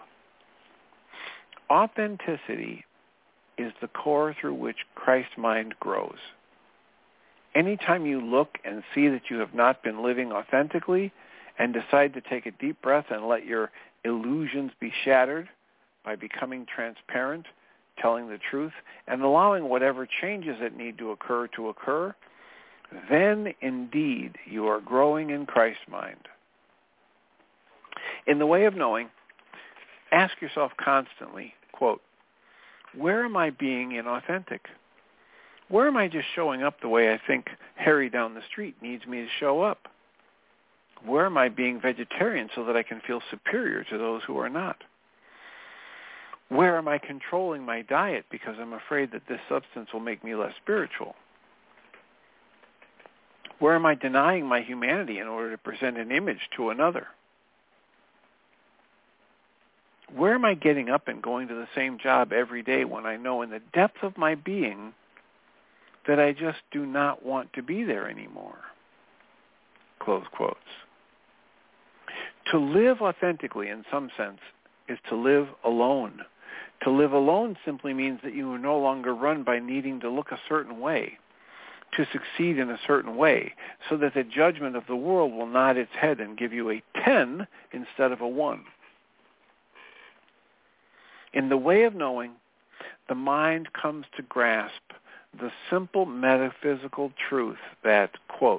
Authenticity is the core through which Christ's mind grows. Anytime you look and see that you have not been living authentically and decide to take a deep breath and let your illusions be shattered by becoming transparent, telling the truth, and allowing whatever changes that need to occur to occur, then indeed you are growing in Christ's mind. In the way of knowing, ask yourself constantly, quote, where am I being inauthentic? Where am I just showing up the way I think Harry down the street needs me to show up? Where am I being vegetarian so that I can feel superior to those who are not? Where am I controlling my diet because I'm afraid that this substance will make me less spiritual? Where am I denying my humanity in order to present an image to another? Where am I getting up and going to the same job every day when I know in the depth of my being that I just do not want to be there anymore? Close quotes. To live authentically in some sense is to live alone. To live alone simply means that you are no longer run by needing to look a certain way, to succeed in a certain way, so that the judgment of the world will nod its head and give you a ten instead of a one. In the way of knowing, the mind comes to grasp the simple metaphysical truth that, quote,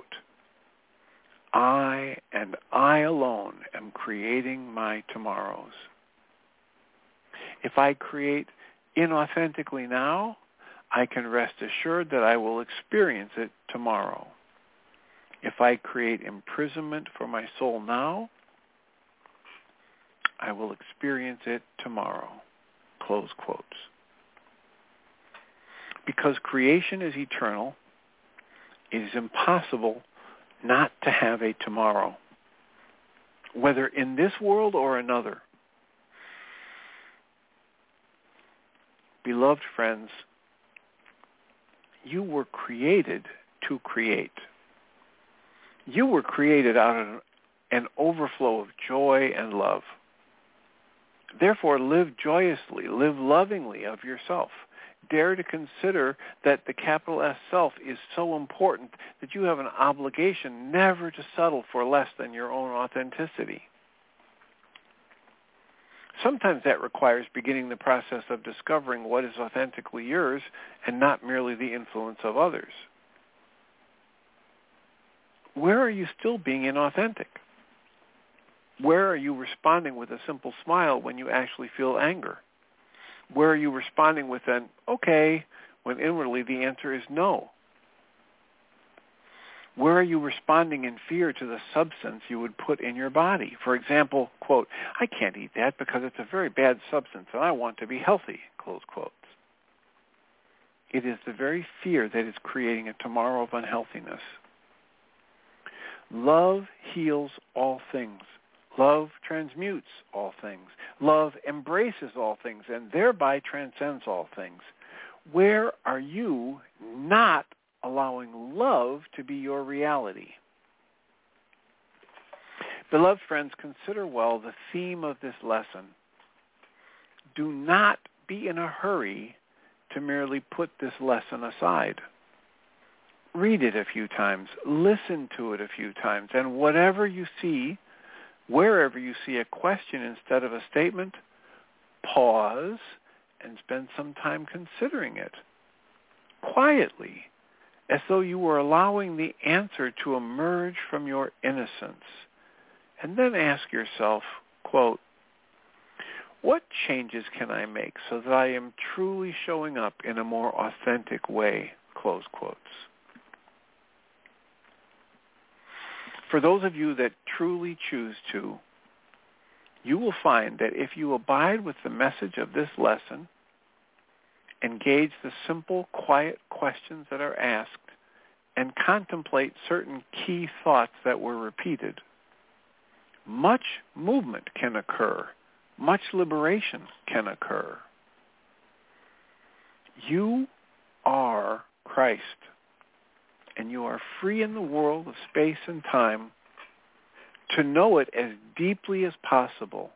I and I alone am creating my tomorrows. If I create inauthentically now, I can rest assured that I will experience it tomorrow. If I create imprisonment for my soul now, I will experience it tomorrow. Close quotes. Because creation is eternal, it is impossible not to have a tomorrow, whether in this world or another. Beloved friends, you were created to create. You were created out of an overflow of joy and love. Therefore, live joyously, live lovingly of yourself. Dare to consider that the capital S self is so important that you have an obligation never to settle for less than your own authenticity. Sometimes that requires beginning the process of discovering what is authentically yours and not merely the influence of others. Where are you still being inauthentic? Where are you responding with a simple smile when you actually feel anger? Where are you responding with an okay when inwardly the answer is no? Where are you responding in fear to the substance you would put in your body? For example, quote, I can't eat that because it's a very bad substance and I want to be healthy, close quotes. It is the very fear that is creating a tomorrow of unhealthiness. Love heals all things. Love transmutes all things. Love embraces all things and thereby transcends all things. Where are you not allowing love to be your reality? Beloved friends, consider well the theme of this lesson. Do not be in a hurry to merely put this lesson aside. Read it a few times, listen to it a few times, and whatever you see, wherever you see a question instead of a statement, pause and spend some time considering it quietly, as though you were allowing the answer to emerge from your innocence. And then ask yourself, quote, what changes can I make so that I am truly showing up in a more authentic way, close quotes. For those of you that truly choose to, you will find that if you abide with the message of this lesson, engage the simple, quiet questions that are asked, and contemplate certain key thoughts that were repeated, much movement can occur. Much liberation can occur. You are Christ, and you are free in the world of space and time to know it as deeply as possible.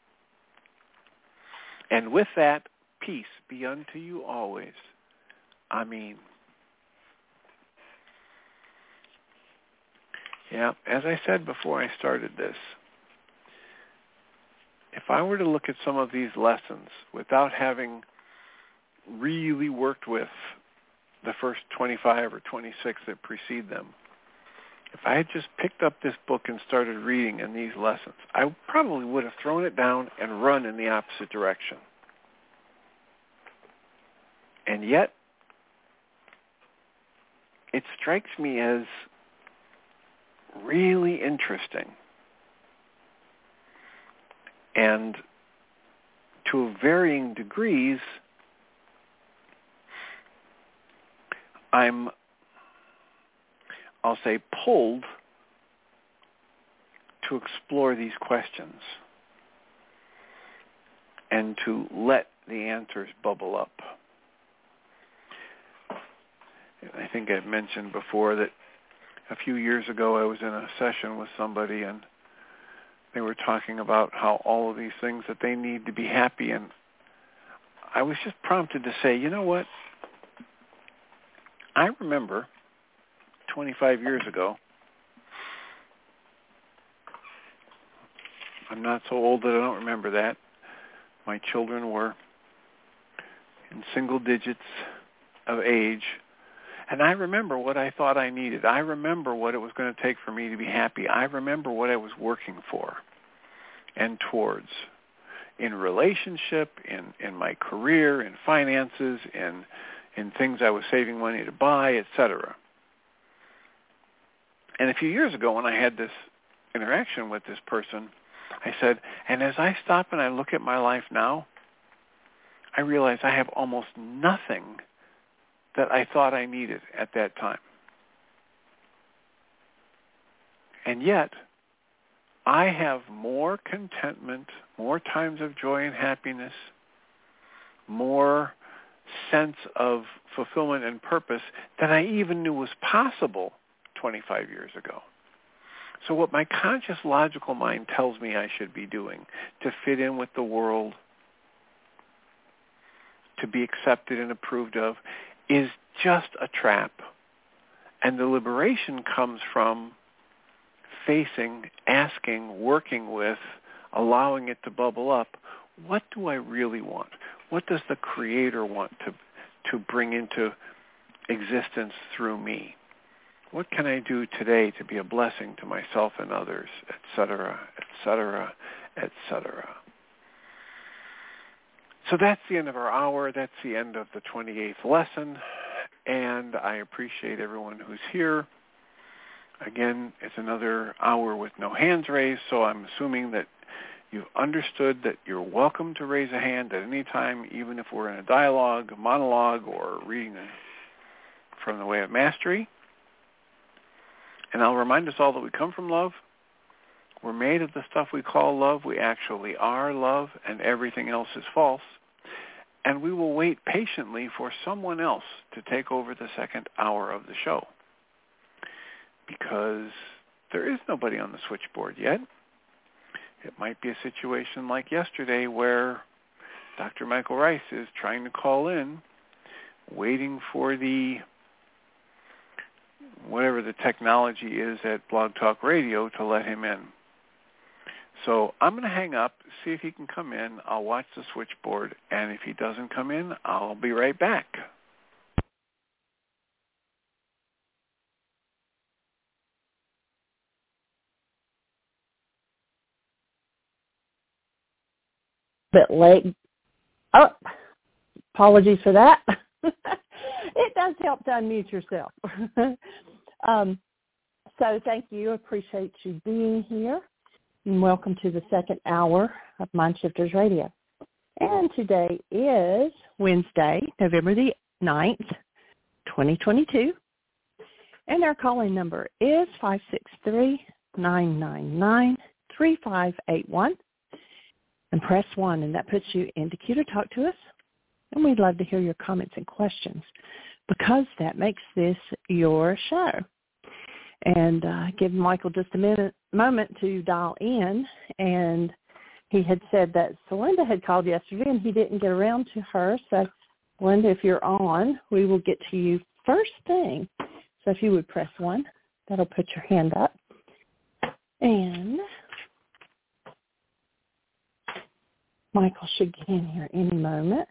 And with that, peace be unto you always. Amen. Yeah, as I said before I started this, if I were to look at some of these lessons without having really worked with the first twenty-five or twenty-six that precede them, if I had just picked up this book and started reading in these lessons, I probably would have thrown it down and run in the opposite direction. And yet, it strikes me as really interesting. And to varying degrees, I'm, I'll say, pulled to explore these questions and to let the answers bubble up. I think I've mentioned before that a few years ago I was in a session with somebody and they were talking about how all of these things that they need to be happy, and I was just prompted to say, you know what? I remember twenty-five years ago, I'm not so old that I don't remember that, my children were in single digits of age, and I remember what I thought I needed. I remember what it was going to take for me to be happy. I remember what I was working for and towards in relationship, in, in my career, in finances, in, in things I was saving money to buy, et cetera. And a few years ago when I had this interaction with this person, I said, and as I stop and I look at my life now, I realize I have almost nothing that I thought I needed at that time. And yet, I have more contentment, more times of joy and happiness, more sense of fulfillment and purpose than I even knew was possible twenty-five years ago. So what my conscious logical mind tells me I should be doing to fit in with the world, to be accepted and approved of, is just a trap. And the liberation comes from facing, asking, working with, allowing it to bubble up. What do I really want? What does the Creator want to to bring into existence through me? What can I do today to be a blessing to myself and others, et cetera, et cetera, et cetera. So that's the end of our hour. That's the end of the twenty-eighth lesson. And I appreciate everyone who's here. again, it's another hour with no hands raised, so I'm assuming that you've understood that you're welcome to raise a hand at any time, even if we're in a dialogue, a monologue, or reading from the Way of Mastery. And I'll remind us all that we come from love. We're made of the stuff we call love. We actually are love, and everything else is false. And we will wait patiently for someone else to take over the second hour of the show, because there is nobody on the switchboard yet. It might be a situation like yesterday where Doctor Michael Ryce is trying to call in, waiting for the, whatever the technology is at Blog Talk Radio to let him in. So I'm going to hang up, see if he can come in. I'll watch the switchboard, and if he doesn't come in, I'll be right back.
Bit late. Oh, apologies for that. It does help to unmute yourself. um, so thank you. Appreciate you being here. And welcome to the second hour of Mindshifters Radio. And today is Wednesday, November the ninth, twenty twenty-two. And our calling number is five six three, nine nine nine, three five eight one. And press one, and that puts you into queue to talk to us. And we'd love to hear your comments and questions, because that makes this your show. And uh, give Michael just a minute, moment to dial in. And he had said that Celinda had called yesterday, and he didn't get around to her. So, Celinda, if you're on, we will get to you first thing. So if you would press one, that'll put your hand up. And Michael should get in here any moment.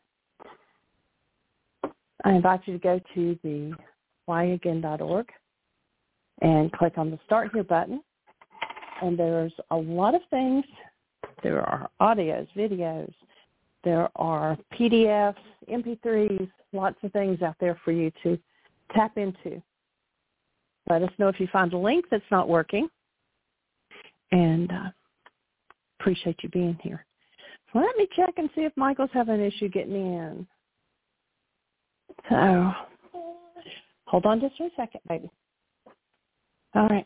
I invite you to go to the why again dot org and click on the Start Here button. And there's a lot of things. There are audios, videos. There are P D Fs, M P threes, lots of things out there for you to tap into. Let us know if you find a link that's not working. And uh, appreciate you being here. So let me check and see if Michael's having an issue getting in. So hold on just for a second, baby. All right.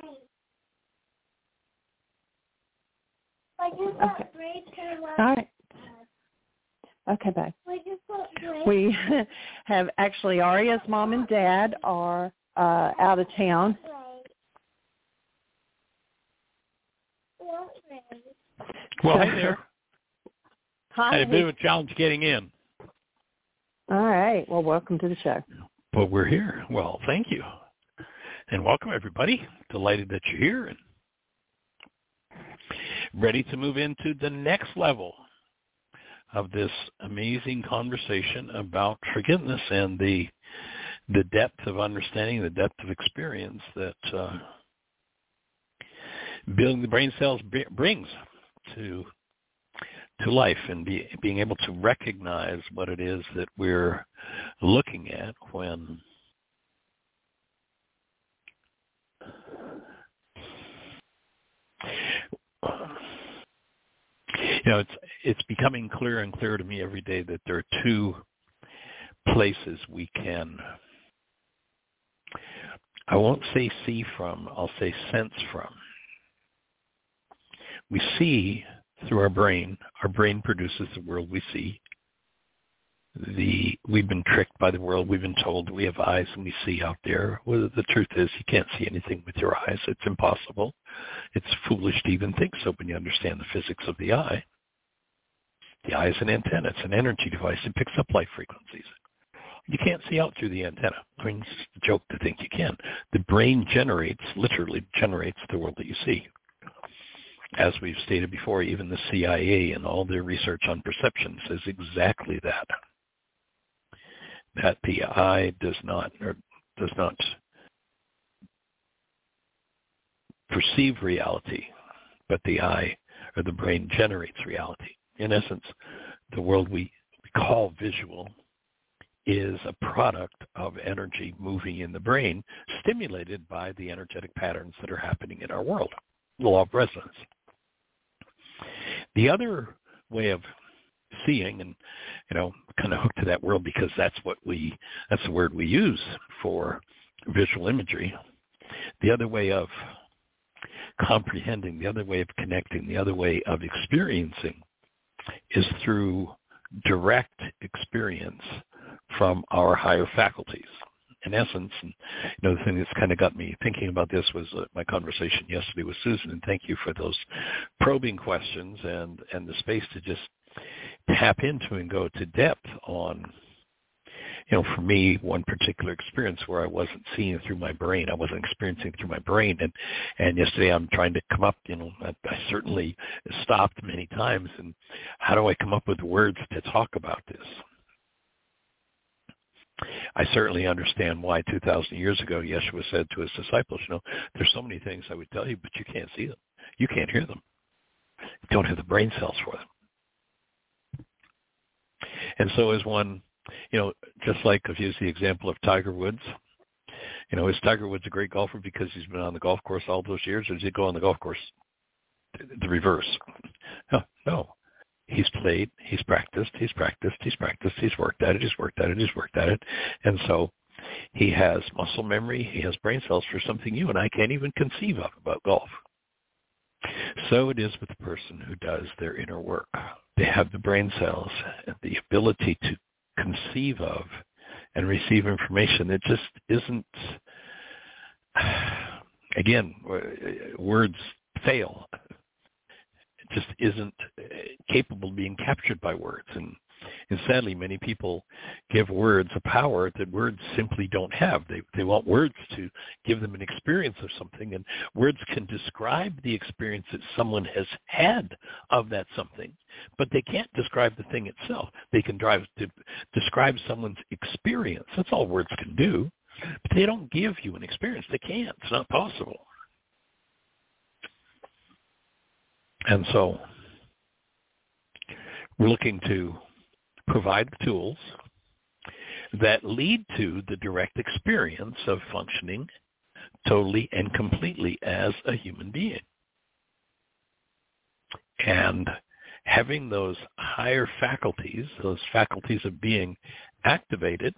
Okay. All right. Okay, babe. We have actually Aria's mom and dad are uh, out of town.
Well, hey there.
Hi.
I had a bit of a challenge getting in.
All right. Well, welcome to the show.
But we're here. Well, thank you. And welcome, everybody. Delighted that you're here and ready to move into the next level of this amazing conversation about forgiveness and the the depth of understanding, the depth of experience that uh, building the brain cells b- brings to to life, and be, being able to recognize what it is that we're looking at when you know, it's it's becoming clearer and clearer to me every day that there are two places we can, I won't say see from, I'll say sense from. We see through our brain. Our brain produces the world we see. The we've been tricked by the world. We've been told we have eyes and we see out there. Well, the truth is you can't see anything with your eyes. It's impossible. It's foolish to even think so when you understand the physics of the eye. The eye is an antenna. It's an energy device. It picks up light frequencies. You can't see out through the antenna. I mean, it's a joke to think you can. The brain generates, literally generates the world that you see. As we've stated before, even the C I A and all their research on perception says exactly that. That the eye does not or does not perceive reality, but the eye or the brain generates reality. In essence, the world we, we call visual is a product of energy moving in the brain, stimulated by the energetic patterns that are happening in our world, the law of resonance. The other way of seeing, and you know, kind of hooked to that world because that's what we, that's the word we use for visual imagery. The other way of comprehending, the other way of connecting, the other way of experiencing is through direct experience from our higher faculties. In essence, and, you know, the thing that's kind of got me thinking about this was uh, my conversation yesterday with Susan, and thank you for those probing questions and, and the space to just tap into and go to depth on, you know, for me, one particular experience where I wasn't seeing it through my brain. I wasn't experiencing it through my brain. And, and yesterday I'm trying to come up, you know, I, I certainly stopped many times. And how do I come up with words to talk about this? I certainly understand why two thousand years ago Yeshua said to his disciples, you know, there's so many things I would tell you, but you can't see them. You can't hear them. You don't have the brain cells for them. And so as one, you know, just like I've used the example of Tiger Woods, you know, is Tiger Woods a great golfer because he's been on the golf course all those years, or does he go on the golf course the reverse? No, no. He's played, he's practiced, he's practiced, he's practiced, he's worked at it, he's worked at it, he's worked at it. And so he has muscle memory, he has brain cells for something you and I can't even conceive of about golf. So it is with the person who does their inner work. They have the brain cells and the ability to conceive of and receive information that just isn't, again, words fail. Just isn't capable of being captured by words. And, and sadly, many people give words a power that words simply don't have. They they want words to give them an experience of something, and words can describe the experience that someone has had of that something, but they can't describe the thing itself. They can drive to describe someone's experience. That's all words can do, but they don't give you an experience. They can't. It's not possible. And so we're looking to provide tools that lead to the direct experience of functioning totally and completely as a human being. And having those higher faculties, those faculties of being activated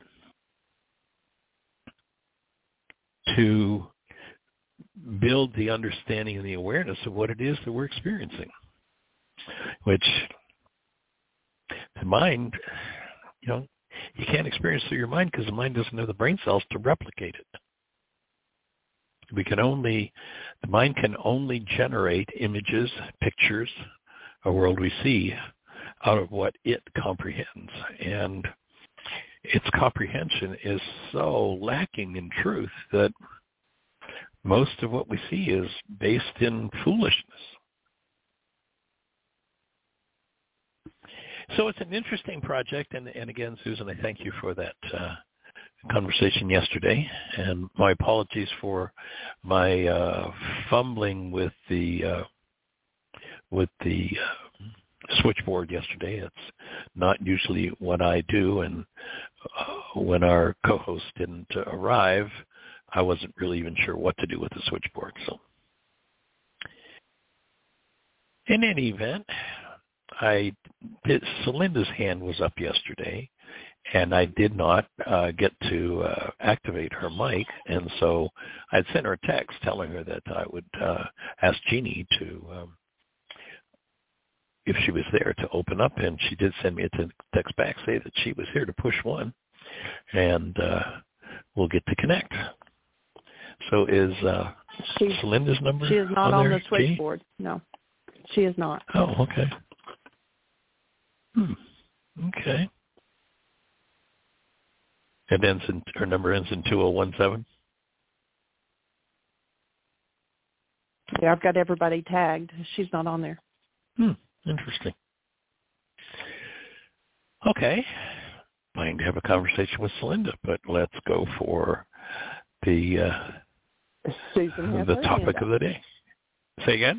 to build the understanding and the awareness of what it is that we're experiencing, which the mind, you know, you can't experience through your mind because the mind doesn't have the brain cells to replicate it. We can only, the mind can only generate images, pictures, a world we see out of what it comprehends. And its comprehension is so lacking in truth that most of what we see is based in foolishness. So it's an interesting project, and, and again, Susan, I thank you for that uh, conversation yesterday, and my apologies for my uh, fumbling with the uh, with the uh, switchboard yesterday. It's not usually what I do, and uh, when our co-host didn't uh, arrive, I wasn't really even sure what to do with the switchboard. So in any event, I did, Celinda's hand was up yesterday, and I did not uh, get to uh, activate her mic, and so I'd sent her a text telling her that I would uh, ask Jeannie to, um, if she was there, to open up, and she did send me a text back, say that she was here to push one, and uh, we'll get to connect. So is uh,
she,
Celinda's number
She is not
on,
on
there,
the switchboard. G? No, she is not.
Oh, okay. Hmm. Okay. It ends in, her number ends in two oh one seven?
Yeah, I've got everybody tagged. She's not on there.
Hmm. Interesting. Okay. Planning to have a conversation with Celinda, but let's go for the uh,
Susan has
the
her
topic
hand
of the day. Say again?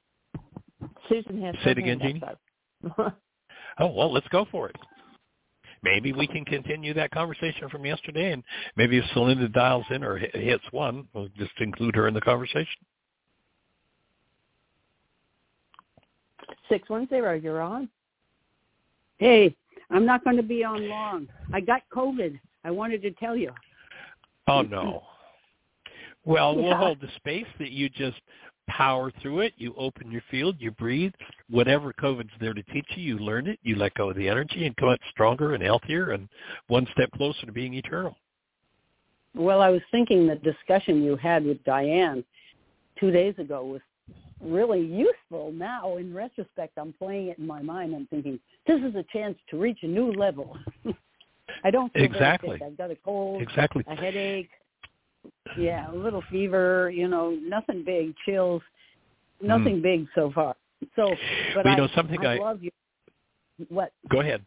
Susan has
Say
her
it again,
hand
Jeannie?
up,
Oh, well, let's go for it. maybe we can continue that conversation from yesterday, and maybe if Celinda dials in or hits one, we'll just include her in the conversation.
six one zero, you're on.
Hey, I'm not going to be on long. I got COVID. I wanted to tell you.
Oh, no. Well,
Yeah.
we'll hold the space that you just power through it. You open your field, you breathe. Whatever COVID's there to teach you, you learn it. You let go of the energy and come out stronger and healthier and one step closer to being eternal.
Well, I was thinking the discussion you had with Diane two days ago was really useful. Now, in retrospect, I'm playing it in my mind. I'm thinking, this is a chance to reach a new level. I don't feel
Exactly.
very sick. I've got a cold,
Exactly.
a headache, yeah, a little fever, you know, nothing big, chills, nothing mm. big so far. So, but
well, you
I,
know, something
I,
I
love you. What?
Go ahead.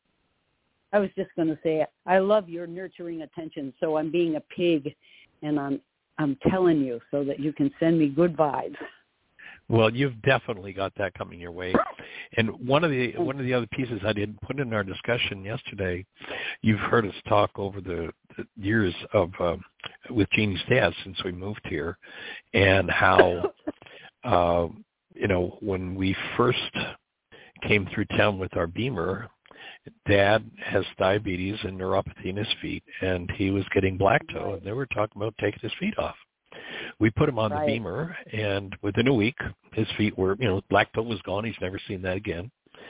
I was just going to say, I love your nurturing attention. So I'm being a pig, and I'm I'm telling you so that you can send me good vibes.
Well, you've definitely got that coming your way. And one of the one of the other pieces I didn't put in our discussion yesterday, you've heard us talk over the, the years of um, with Jeannie's dad since we moved here, and how uh, you know when we first came through town with our Beamer, Dad has diabetes and neuropathy in his feet, and he was getting black toe, and they were talking about taking his feet off. We put him on right. the Beamer, and within a week, his feet were, you know, black toe was gone. He's never seen that again.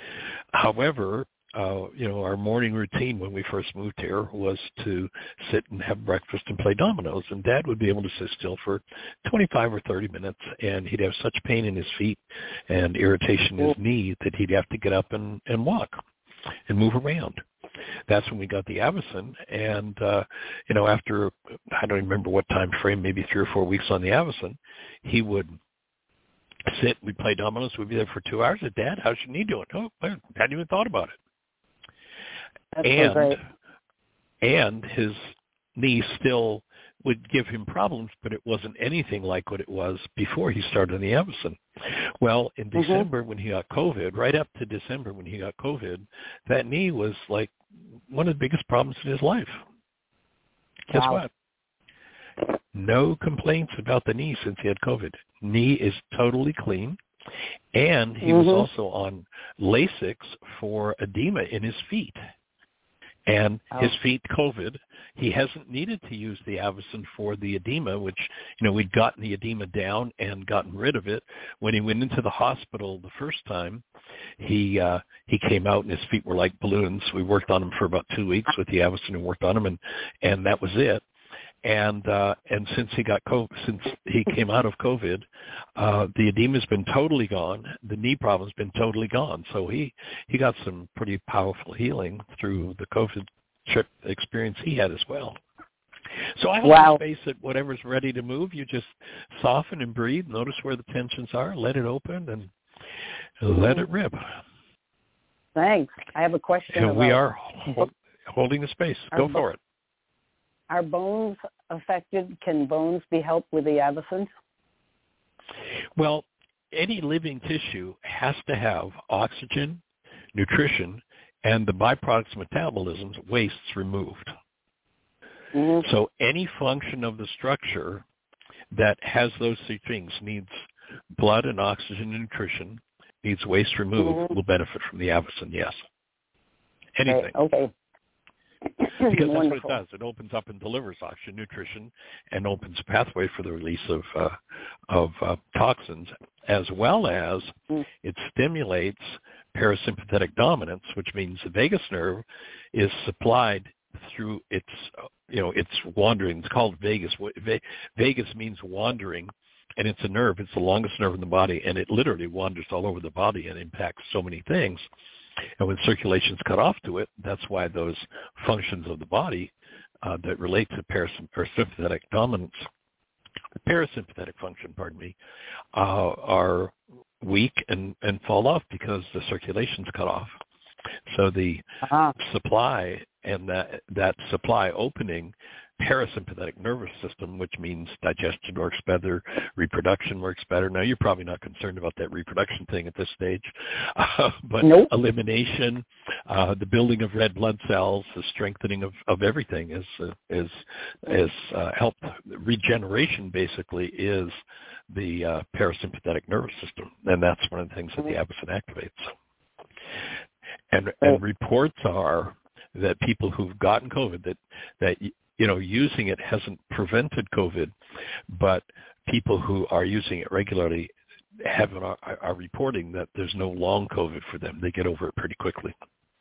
However, uh, you know, our morning routine when we first moved here was to sit and have breakfast and play dominoes, and Dad would be able to sit still for twenty-five or thirty minutes, and he'd have such pain in his feet and irritation in his knee that he'd have to get up and, and walk and move around. That's when we got the Avacin, and uh, you know, after I don't remember what time frame, maybe three or four weeks on the Avacin, he would sit. We'd play dominoes. We'd be there for two hours. At Dad, how's your knee doing? Oh, I hadn't even thought about it.
That's
and
so great.
and his knee still would give him problems, but it wasn't anything like what it was before he started on the Avacin. Well, in mm-hmm. December when he got COVID, right up to December when he got COVID, that knee was like one of the biggest problems in his life. Guess
wow.
what? No complaints about the knee since he had COVID. Knee is totally clean, and he mm-hmm. was also on Lasix for edema in his feet. And oh. his feet, COVID, he hasn't needed to use the Avacin for the edema, which, you know, we'd gotten the edema down and gotten rid of it. When he went into the hospital the first time, he uh, he came out and his feet were like balloons. We worked on him for about two weeks with the Avacin and worked on him, and, and that was it. And uh, and since he got COVID, since he came out of COVID, uh, the edema's been totally gone. The knee problem's been totally gone. So he, he got some pretty powerful healing through the COVID trip experience he had as well. So I hold
wow.
space that whatever's ready to move, you just soften and breathe. Notice where the tensions are. Let it open and let it rip.
Thanks. I have a question.
And
about
we are hold, holding the space. Go for it.
Are bones affected? Can bones be helped with the Avacin?
Well, any living tissue has to have oxygen, nutrition, and the byproducts metabolisms, wastes removed.
Mm-hmm.
So any function of the structure that has those three things, needs blood and oxygen and nutrition, needs waste removed, mm-hmm. will benefit from the Avacin, yes. Anything.
Okay. okay.
Because that's
Wonderful.
what it does. It opens up and delivers oxygen, nutrition, and opens a pathway for the release of uh, of uh, toxins, as well as mm. it stimulates parasympathetic dominance, which means the vagus nerve is supplied through its, you know, its wandering. It's called vagus. Vagus means wandering, and it's a nerve. It's the longest nerve in the body, and it literally wanders all over the body and impacts so many things. And when circulation's cut off to it, that's why those functions of the body uh, that relate to parasympathetic dominance, parasympathetic function, pardon me, uh, are weak and, and fall off because the circulation's cut off. So the uh-huh. supply and that that supply opening parasympathetic nervous system, which means digestion works better, reproduction works better. Now, you're probably not concerned about that reproduction thing at this stage, uh, but
nope.
elimination, uh, the building of red blood cells, the strengthening of, of everything is uh, is is uh, help. Regeneration basically is the uh, parasympathetic nervous system, and that's one of the things that the Avacen activates. And and reports are that people who've gotten COVID, that that you know, using it hasn't prevented COVID, but people who are using it regularly have are, are reporting that there's no long COVID for them. They get over it pretty quickly.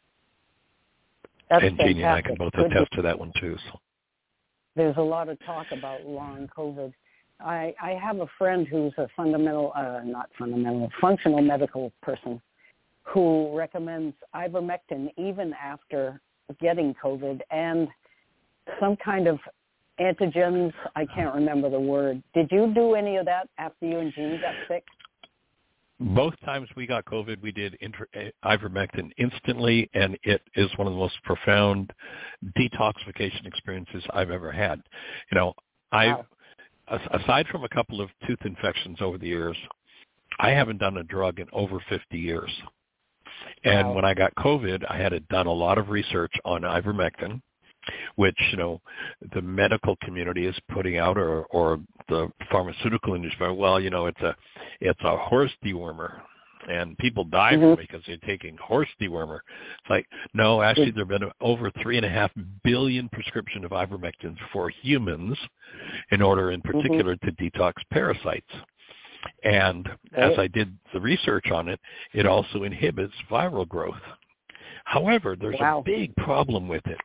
That's
and
fantastic.
Jeannie and I can both
Good
attest
to,
to that one too. So.
There's a lot of talk about long COVID. I, I have a friend who's a fundamental, uh, not fundamental, functional medical person who recommends ivermectin even after getting COVID and some kind of antigens. I can't remember the word. Did you do any of that after you and Jeannie got sick?
Both times we got COVID, we did inter- ivermectin instantly, and it is one of the most profound detoxification experiences I've ever had. You know, I,
wow.
aside from a couple of tooth infections over the years, I haven't done a drug in over fifty years. And
wow.
when I got COVID, I had done a lot of research on ivermectin, which, you know, the medical community is putting out, or, or the pharmaceutical industry. Well, you know, it's a it's a horse dewormer, and people die
mm-hmm.
from it because they're taking horse dewormer. It's like, no, actually, there have been over three and a half billion prescription of ivermectin for humans, in order, in particular, mm-hmm. to detox parasites. And as I did the research on it, it also inhibits viral growth. However, there's
wow.
a big problem with it.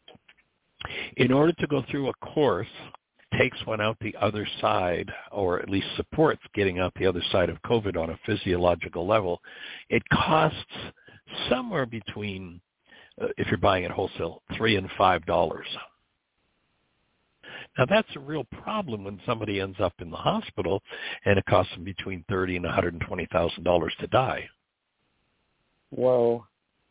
In order to go through a course, takes one out the other side, or at least supports getting out the other side of COVID on a physiological level, it costs somewhere between, uh, if you're buying it wholesale, three and five dollars. Now, that's a real problem when somebody ends up in the hospital and it costs them between thirty thousand dollars and one hundred twenty thousand dollars to die.
Whoa.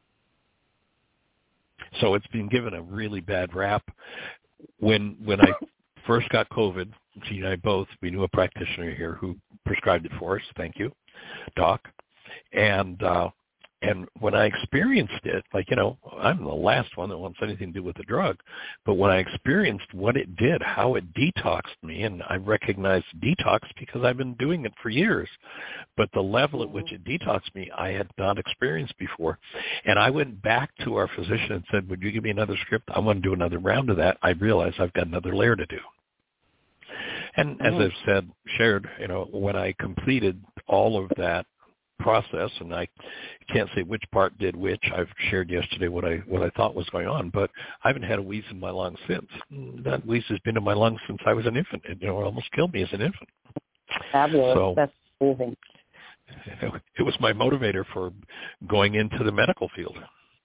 So it's been given a really bad rap. When when I first got COVID, Gene and I both, we knew a practitioner here who prescribed it for us. Thank you, Doc. And uh, and when I experienced it, like, you know, I'm the last one that wants anything to do with the drug. But when I experienced what it did, how it detoxed me, and I recognized detox because I've been doing it for years. But the level at which it detoxed me, I had not experienced before. And I went back to our physician and said, would you give me another script? I want to do another round of that. I realized I've got another layer to do. And mm-hmm. as I've said, shared, you know, when I completed all of that process, and I can't say which part did which. I've shared yesterday what I what I thought was going on, but I haven't had a wheeze in my lungs since. That wheeze has been in my lungs since I was an infant. It, you know, it almost killed me as an infant.
Fabulous.
So,
that's amazing.
It was my motivator for going into the medical field.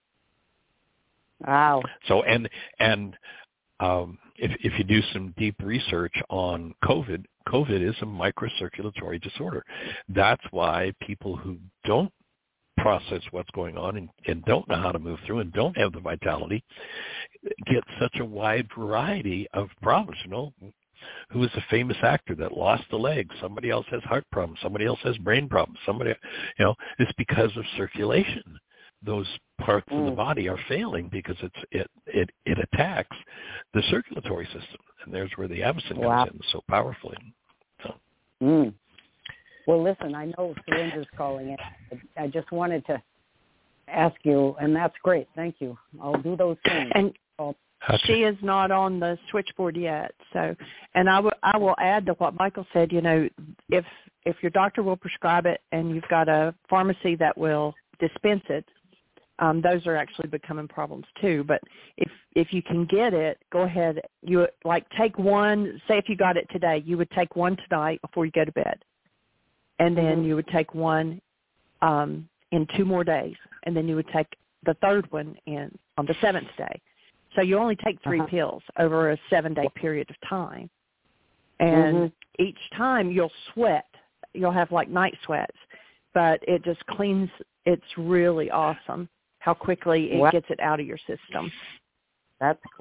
Wow.
So and and um, if if you do some deep research on COVID, COVID is a microcirculatory disorder. That's why people who don't process what's going on and, and don't know how to move through and don't have the vitality get such a wide variety of problems. You know, who was a famous actor that lost a leg? Somebody else has heart problems. Somebody else has brain problems. Somebody, you know, it's because of circulation. Those parts mm. of the body are failing because it's it it it attacks the circulatory system, and there's where the Avacen
wow.
comes in so powerfully. So.
Mm. Well, listen, I know Surinder's calling in. I just wanted to ask you, and that's great. Thank you. I'll do those things.
And
I'll...
she is not on the switchboard yet. So, and I will I will add to what Michael said. You know, if if your doctor will prescribe it, and you've got a pharmacy that will dispense it. Um, those are actually becoming problems too. But if if you can get it, go ahead. You like take one. Say if you got it today, you would take one tonight before you go to bed, and then mm-hmm. you would take one um, in two more days, and then you would take the third one in on the seventh day. So you only take three uh-huh. pills over a seven-day period of time, and mm-hmm. each time you'll sweat. You'll have like night sweats, but it just cleans. It's really awesome how quickly it
wow.
gets it out of your system.
That's cool.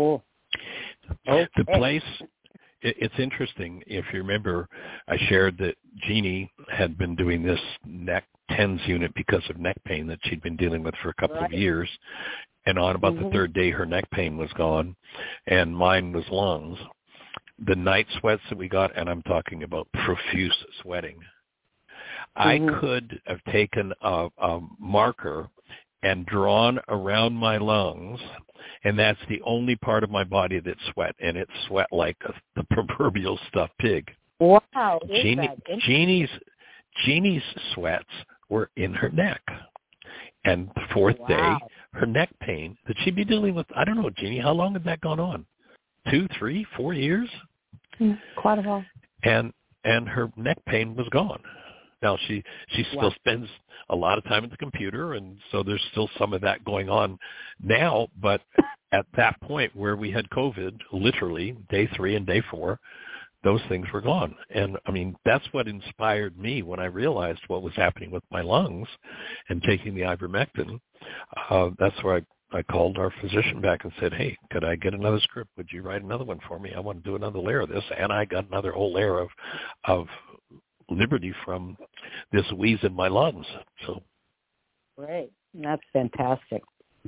Okay.
The place, it, it's interesting. If you remember, I shared that Jeannie had been doing this neck TENS unit because of neck pain that she'd been dealing with for a couple
right.
of years. And on about
mm-hmm.
the third day, her neck pain was gone, and mine was lungs. The night sweats that we got, and I'm talking about profuse sweating, mm-hmm. I could have taken a, a marker and drawn around my lungs, and that's the only part of my body that sweat, and it sweat like a, the proverbial stuffed pig.
Wow.
Jeannie, Jeannie's, Jeannie's sweats were in her neck. And the fourth
wow.
day, her neck pain that she'd be dealing with, I don't know, Jeannie, how long had that gone on? Two, three, four years?
Mm, quite a while.
And and her neck pain was gone. Now, she, she still
wow.
spends a lot of time at the computer, and so there's still some of that going on now. But at that point where we had COVID, literally, day three and day four, those things were gone. And, I mean, that's what inspired me when I realized what was happening with my lungs and taking the ivermectin. Uh, that's where I, I called our physician back and said, hey, could I get another script? Would you write another one for me? I want to do another layer of this. And I got another whole layer of, of liberty from this wheeze in my lungs. So,
great. That's fantastic.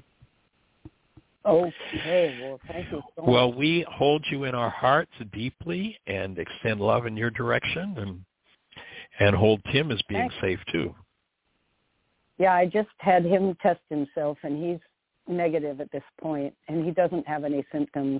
Okay, well, thank you so much.
Well, we hold you in our hearts deeply and extend love in your direction, and and hold Tim as being
Thanks.
safe too.
Yeah, I just had him test himself, and he's negative at this point, and he doesn't have any symptoms.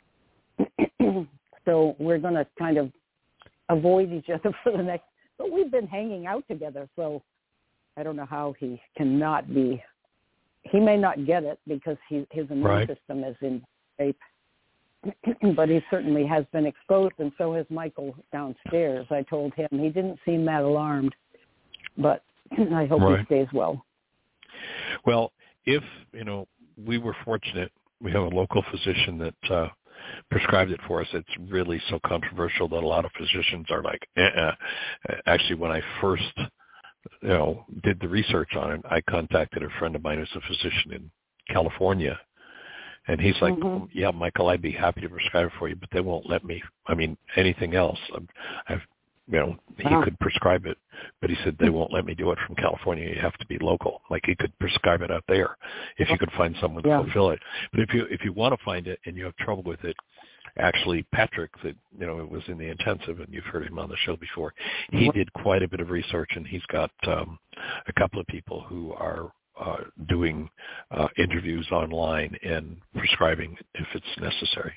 So we're going to kind of avoid each other for the next, but we've been hanging out together, so I don't know how he cannot be. He may not get it because he, his immune
right.
system is in shape, but he certainly has been exposed, and so has Michael downstairs. I told him. He didn't seem that alarmed, but I hope
right.
he stays well.
Well, if, you know, we were fortunate. We have a local physician that uh, prescribed it for us. It's really so controversial that a lot of physicians are like, eh-eh. Actually, when I first you know, did the research on it, I contacted a friend of mine who's a physician in California, and he's like,
mm-hmm.
yeah, Michael, I'd be happy to prescribe it for you, but they won't let me. I mean, anything else. I've, you know, he
wow.
could prescribe it, but he said they won't let me do it from California. You have to be local. Like he could prescribe it out there if you could find someone
yeah.
to fulfill it. But if you if you want to find it and you have trouble with it, actually, Patrick, that you know, it was in the intensive, and you've heard him on the show before. He did quite a bit of research, and he's got um, a couple of people who are uh, doing uh, interviews online and prescribing if it's necessary.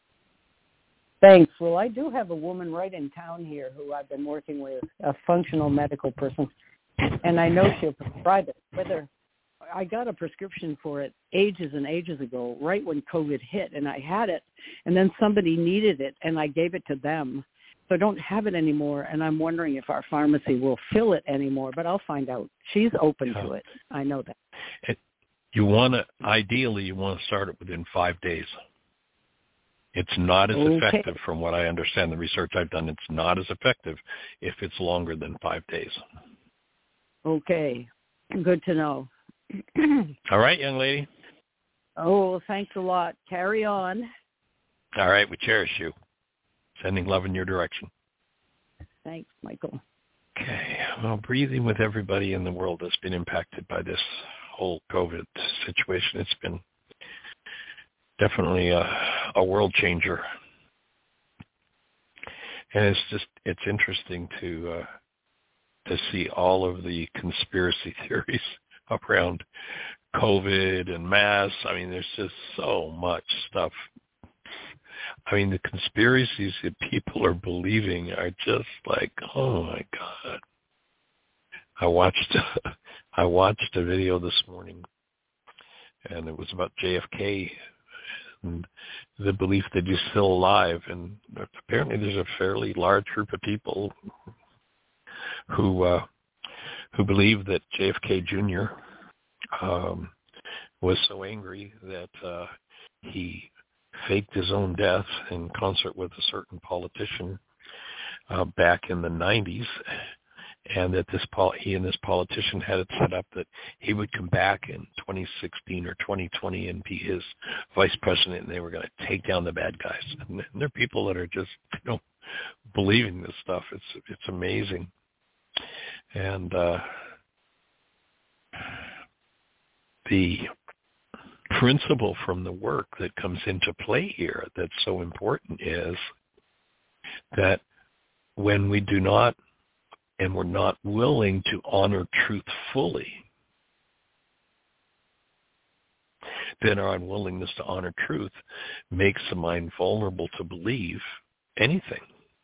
Thanks. Well, I do have a woman right in town here who I've been working with, a functional medical person, and I know she'll prescribe it. Whether I got a prescription for it ages and ages ago, right when COVID hit, and I had it, and then somebody needed it, and I gave it to them. So I don't have it anymore, and I'm wondering if our pharmacy will fill it anymore, but I'll find out. She's open
yeah.
to it. I know that.
It, you want to, ideally, you want to start it within five days. It's not as
okay.
effective, from what I understand, the research I've done, it's not as effective if it's longer than five days.
Okay. Good to know.
All right, young lady.
Oh, thanks a lot. Carry on.
All right, we cherish you. Sending love in your direction.
Thanks, Michael.
Okay. Well, breathing with everybody in the world that's been impacted by this whole COVID situation. It's been definitely a, a world changer. And it's just, it's interesting to uh, to see all of the conspiracy theories around COVID and masks. I mean, there's just so much stuff. I mean, the conspiracies that people are believing are just like, oh my God. I watched, I watched a video this morning, and it was about J F K and the belief that he's still alive. And apparently, there's a fairly large group of people who uh, who believe that J F K Junior um, was so angry that uh, he faked his own death in concert with a certain politician uh, back in the nineties, and that this pol- he and this politician had it set up that he would come back in twenty sixteen or twenty twenty and be his vice president, and they were going to take down the bad guys. And there are people that are just, you know, believing this stuff. It's it's amazing. And uh, the principle from the work that comes into play here that's so important is that when we do not and we're not willing to honor truth fully, then our unwillingness to honor truth makes the mind vulnerable to believe anything.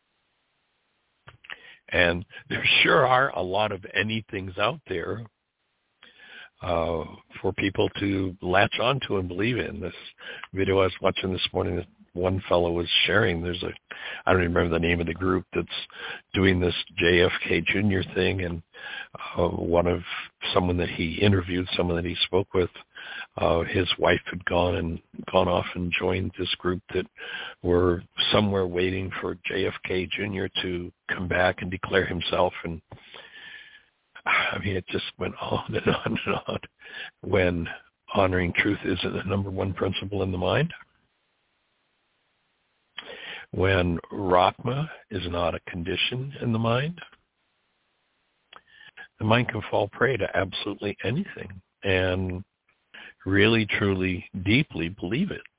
And there sure are a lot of anythings out there uh, for people to latch onto and believe in. This video I was watching this morning, that one fellow was sharing, there's a, I don't even remember the name of the group that's doing this J F K Junior thing, and uh, one of, someone that he interviewed, someone that he spoke with, uh, his wife had gone and gone off and joined this group that were somewhere waiting for J F K Junior to come back and declare himself. And I mean, it just went on and on and on. When honoring truth isn't the number one principle in the mind, when Rahma is not a condition in the mind, the mind can fall prey to absolutely anything and really, truly, deeply believe it.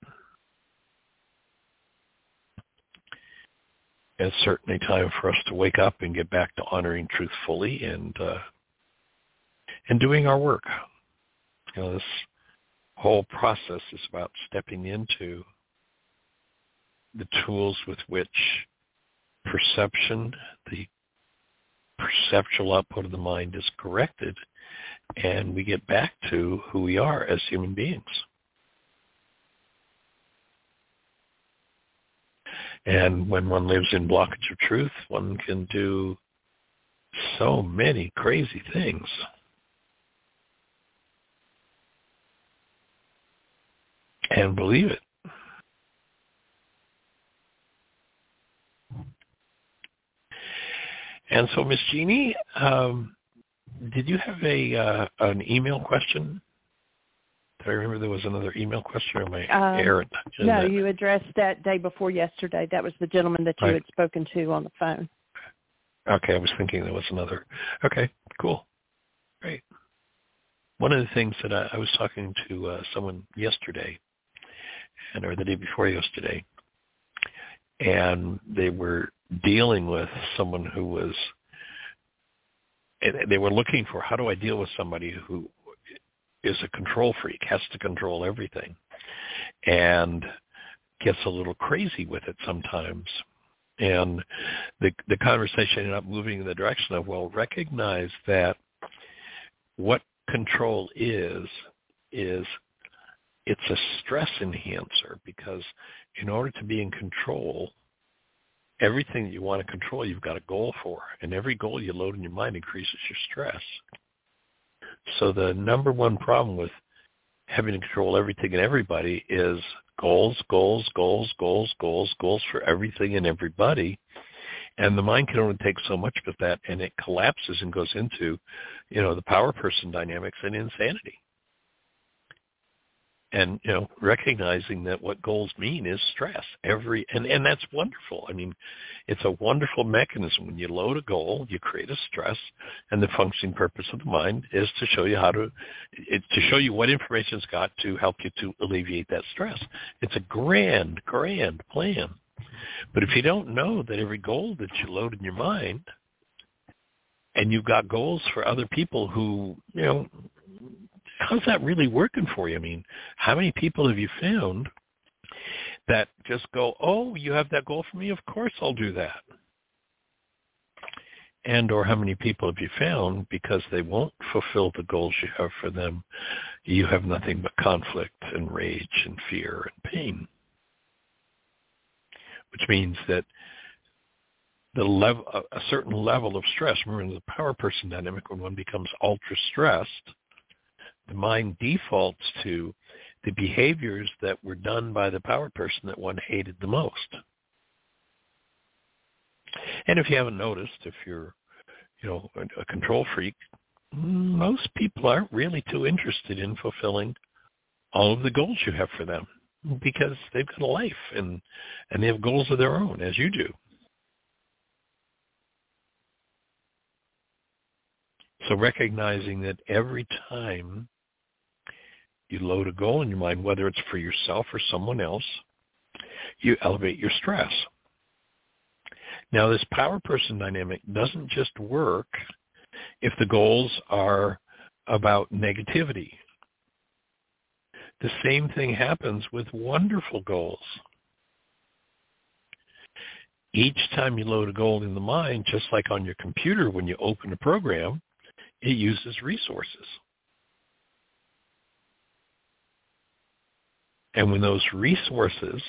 It's certainly time for us to wake up and get back to honoring truth fully and uh, and doing our work. You know, this whole process is about stepping into the tools with which perception, the perceptual output of the mind is corrected, and we get back to who we are as human beings. And when one lives in blockage of truth, one can do so many crazy things. And believe it. And so, Miss Jeannie, um, did you have a uh, an email question? Did I remember there was another email question, or my
um,
error?
No,
that?
you addressed that day before yesterday. That was the gentleman that you
right.
had spoken to on the phone.
Okay, I was thinking there was another. Okay, cool. Great. One of the things that I, I was talking to uh, someone yesterday, and or the day before yesterday, and they were dealing with someone who was, they were looking for, how do I deal with somebody who is a control freak, has to control everything, and gets a little crazy with it sometimes. And the the conversation ended up moving in the direction of, well, recognize that what control is, is it's a stress enhancer, because in order to be in control, everything that you want to control, you've got a goal for. And every goal you load in your mind increases your stress. So the number one problem with having to control everything and everybody is goals, goals, goals, goals, goals, goals for everything and everybody. And the mind can only take so much of that, and it collapses and goes into, you know, the power person dynamics and insanity. And, you know, recognizing that what goals mean is stress. Every and, and that's wonderful. I mean, it's a wonderful mechanism. When you load a goal, you create a stress, and the functioning purpose of the mind is to show you how to, it, to show you what information's got to help you to alleviate that stress. It's a grand, grand plan. But if you don't know that every goal that you load in your mind, and you've got goals for other people who, you know, how's that really working for you? I mean, how many people have you found that just go, oh, you have that goal for me? Of course I'll do that. And or how many people have you found, because they won't fulfill the goals you have for them, you have nothing but conflict and rage and fear and pain. Which means that the level, a certain level of stress, remember in the power person dynamic, when one becomes ultra-stressed, the mind defaults to the behaviors that were done by the power person that one hated the most. And if you haven't noticed, if you're, you know, a, a control freak, most people aren't really too interested in fulfilling all of the goals you have for them because they've got a life and, and they have goals of their own, as you do. So recognizing that every time you load a goal in your mind, whether it's for yourself or someone else, you elevate your stress. Now, this power person dynamic doesn't just work if the goals are about negativity. The same thing happens with wonderful goals. Each time you load a goal in the mind, just like on your computer when you open a program, it uses resources. And when those resources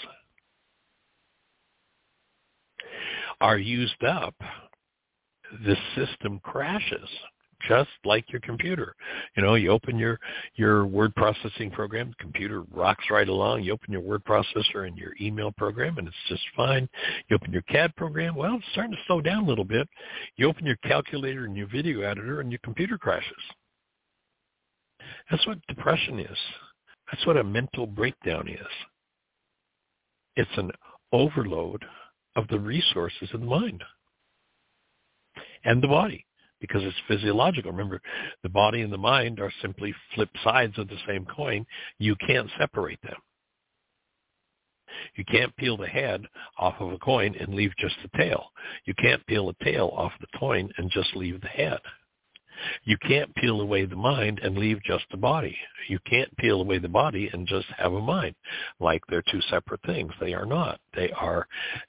are used up, the system crashes, just like your computer. You know, you open your, your word processing program, the computer rocks right along. You open your word processor and your email program, and it's just fine. You open your C A D program, well, it's starting to slow down a little bit. You open your calculator and your video editor, and your computer crashes. That's what depression is. That's what a mental breakdown is. It's an overload of the resources in the mind and the body, because it's physiological. Remember, the body and the mind are simply flip sides of the same coin. You can't separate them. You can't peel the head off of a coin and leave just the tail. You can't peel the tail off the coin and just leave the head. You can't peel away the mind and leave just the body. You can't peel away the body and just have a mind. Like they're two separate things. They are not. They are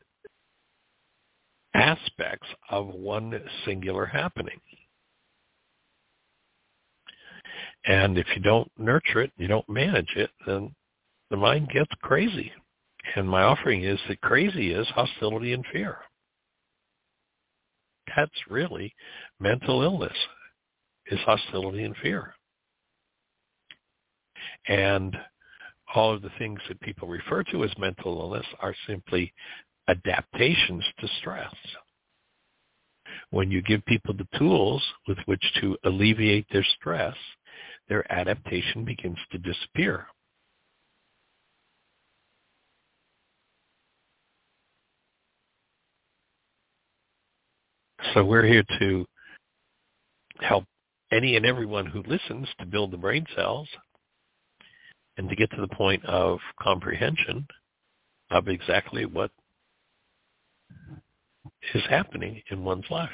aspects of one singular happening. And if you don't nurture it, you don't manage it, then the mind gets crazy. And my offering is that crazy is hostility and fear. That's really mental illness, is hostility and fear. And all of the things that people refer to as mental illness are simply adaptations to stress. When you give people the tools with which to alleviate their stress, their adaptation begins to disappear. So we're here to help any and everyone who listens to build the brain cells and to get to the point of comprehension of exactly what is happening in one's life.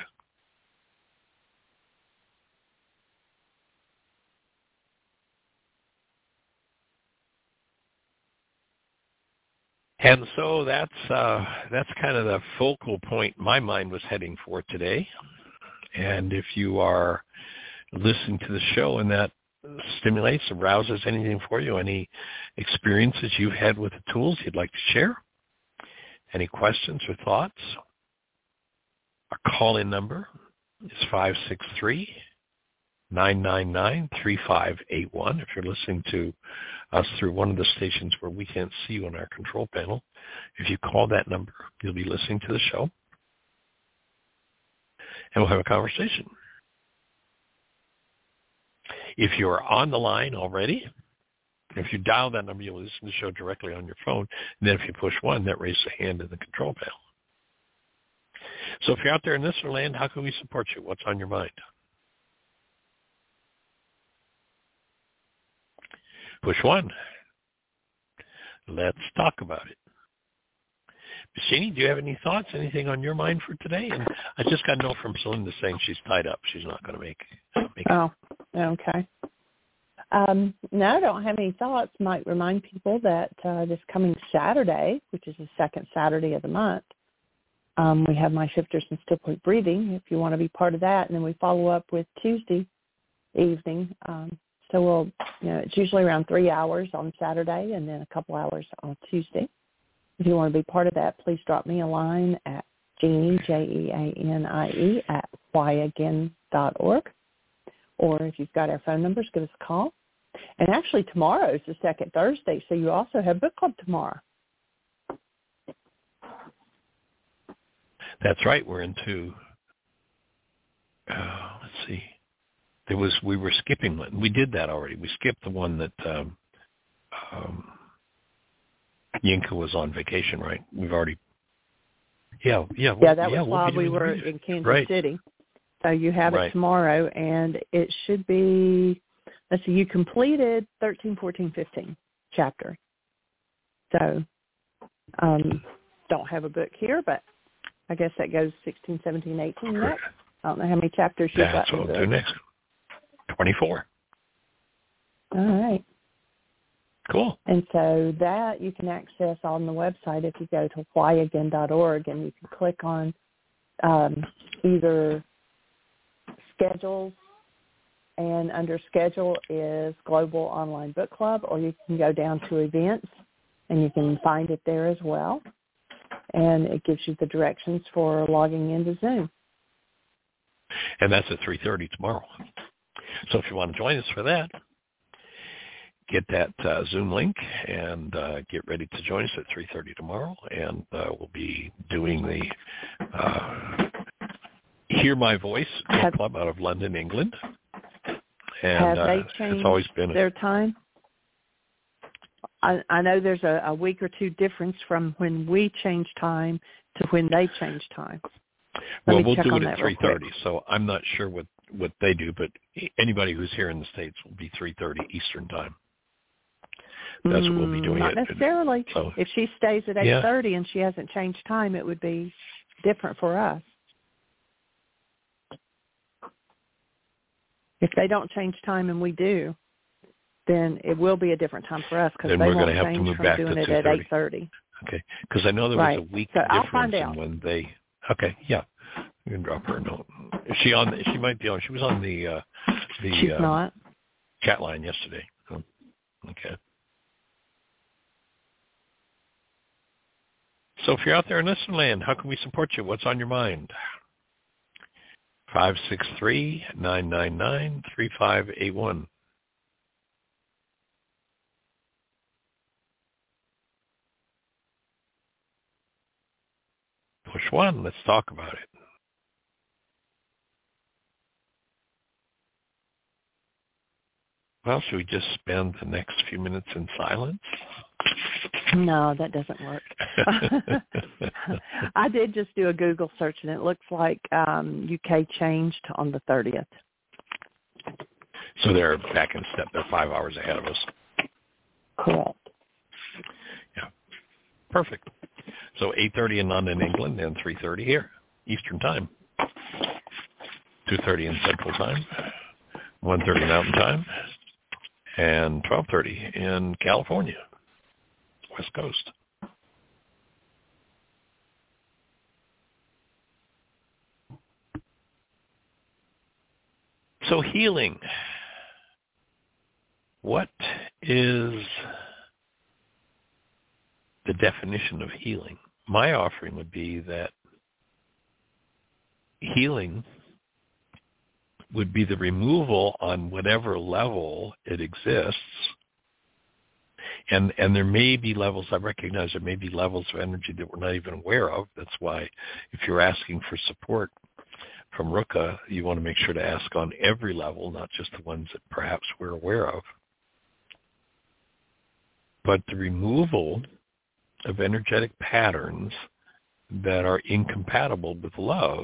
And so that's uh, that's kind of the focal point my mind was heading for today. And if you are listening to the show and that stimulates, arouses anything for you, any experiences you've had with the tools you'd like to share, any questions or thoughts, our call-in number is five six three, nine nine nine, three five eight one. If you're listening to us through one of the stations where we can't see you on our control panel, if you call that number, you'll be listening to the show, and we'll have a conversation. If you're on the line already, if you dial that number, you'll listen to the show directly on your phone. And then if you push one, that raises a hand in the control panel. So if you're out there in this land, how can we support you? What's on your mind? Push one. Let's talk about it. Jeannie, do you have any thoughts, anything on your mind for today? And I just got a note from Celinda saying she's tied up. She's not going to make, make it.
Oh, okay. Um, no, I don't have any thoughts. Might remind people that uh, this coming Saturday, which is the second Saturday of the month, um, we have My Shifters and Still Point Breathing, if you want to be part of that. And then we follow up with Tuesday evening. Um, so we'll, you know, it's usually around three hours on Saturday and then a couple hours on Tuesday. If you want to be part of that, please drop me a line at Jeanie, J E A N I E, at why again dot org. Or if you've got our phone numbers, give us a call. And actually tomorrow is the second Thursday, so you also have book club tomorrow.
That's right. We're into uh, let's see. There was, we were skipping one. We did that already. We skipped the one that um, um, Yinka was on vacation, right? We've already, yeah, yeah.
Yeah, that
yeah,
was
we'll
while we
doing
were
the
in Kansas
right.
City. So you have
right.
it tomorrow, and it should be, let's see, you completed thirteen, fourteen, fifteen chapter. So um, don't have a book here, but I guess that goes sixteen, seventeen, eighteen next. I don't know how many chapters you've got.
That's what we'll do next. twenty-four.
All right.
Cool.
And so that you can access on the website if you go to why again dot org, and you can click on um, either schedules, and under schedule is Global Online Book Club, or you can go down to events, and you can find it there as well. And it gives you the directions for logging into Zoom.
And that's at three thirty tomorrow. So if you want to join us for that, get that uh, Zoom link and uh, get ready to join us at three thirty tomorrow. And uh, we'll be doing the uh, Hear My Voice book club out of London, England. And
have they
uh,
changed
it's always been a,
their time? I, I know there's a, a week or two difference from when we change time to when they change time. Let
well, we'll do it
at
at three thirty, so I'm not sure what, what they do, but anybody who's here in the States will be three thirty Eastern time. That's what we'll be doing.
Not
it.
necessarily.
So,
if she stays at eight thirty
yeah.
and she hasn't changed time, it would be different for us. If they don't change time and we do, then it will be a different time for us because they
we're
won't
have
change
to move
from
back
doing
to
it at eight thirty.
Okay, because I know there
right.
was a week
so
difference
I'll find out.
in when they. Okay, yeah, you can drop her a note. Is she on? She might be on. She was on the uh, the
She's
uh,
not.
chat line yesterday. Oh, okay. So if you're out there in Listen Land, how can we support you? What's on your mind? five six three, nine nine nine, three five eight one. Push one. Let's talk about it. Well, should we just spend the next few minutes in silence?
No, that doesn't work. I did just do a Google search, and it looks like um, U K changed on the thirtieth.
So they're back in step. They're five hours ahead of us.
Correct.
Yeah. Perfect. So eight thirty in London, England, and three thirty here, Eastern Time. two thirty in Central Time, one thirty Mountain Time, and twelve thirty in California, West Coast. So healing. What is the definition of healing? My offering would be that healing would be the removal on whatever level it exists. And and there may be levels, I recognize there may be levels of energy that we're not even aware of. That's why if you're asking for support from Ruka, you want to make sure to ask on every level, not just the ones that perhaps we're aware of. But the removal of energetic patterns that are incompatible with love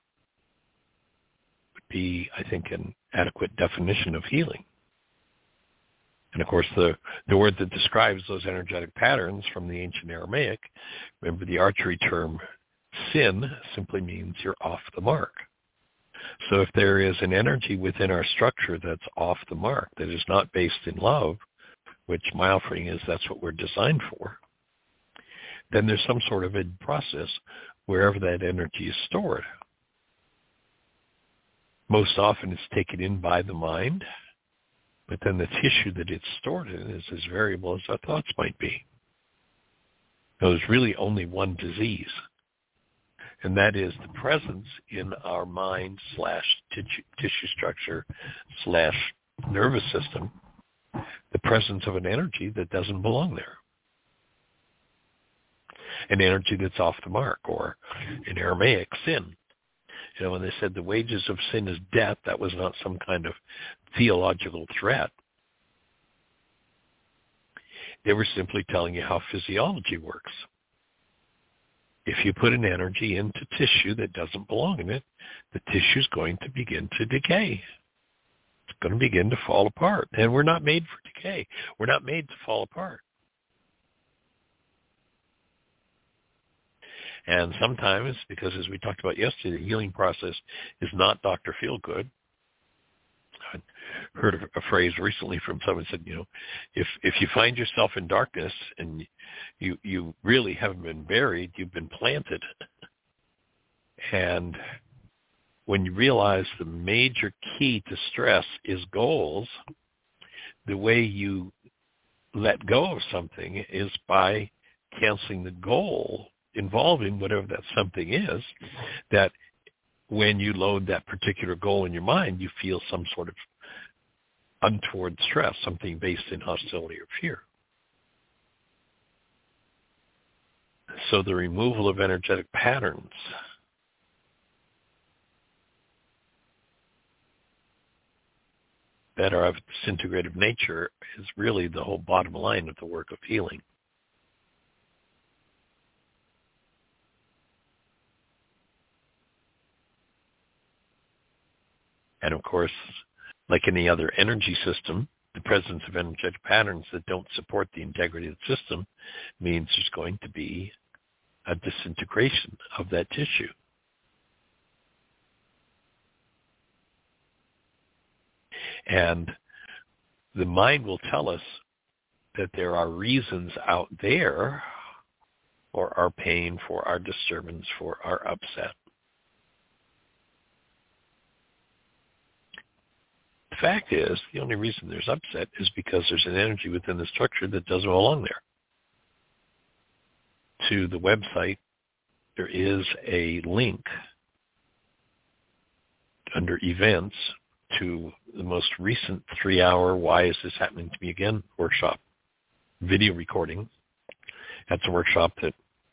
would be, I think, an adequate definition of healing. And of course, the, the word that describes those energetic patterns from the ancient Aramaic, remember the archery term sin simply means you're off the mark. So if there is an energy within our structure that's off the mark, that is not based in love, which my offering is that's what we're designed for, then there's some sort of a process wherever that energy is stored. Most often it's taken in by the mind, but then the tissue that it's stored in is as variable as our thoughts might be. Now, there's really only one disease, and that is the presence in our mind slash tissue, tissue structure slash nervous system, the presence of an energy that doesn't belong there. An energy that's off the mark, or in Aramaic, sin. You know, when they said the wages of sin is death, that was not some kind of theological threat. They were simply telling you how physiology works. If you put an energy into tissue that doesn't belong in it, the tissue is going to begin to decay. It's going to begin to fall apart. And we're not made for decay. We're not made to fall apart. And sometimes, because as we talked about yesterday, the healing process is not Doctor Feelgood. I heard a, a phrase recently from someone said, you know, if if you find yourself in darkness and you you really haven't been buried, you've been planted. And when you realize the major key to stress is goals, the way you let go of something is by canceling the goal involving whatever that something is, that when you load that particular goal in your mind, you feel some sort of untoward stress, something based in hostility or fear. So the removal of energetic patterns that are of disintegrative nature is really the whole bottom line of the work of healing. And of course, like any other energy system, the presence of energetic patterns that don't support the integrity of the system means there's going to be a disintegration of that tissue. And the mind will tell us that there are reasons out there for our pain, for our disturbance, for our upset. The fact is, the only reason there's upset is because there's an energy within the structure that doesn't belong there. To the website, there is a link under events to the most recent three-hour Why Is This Happening to Me Again workshop video recording. That's a workshop that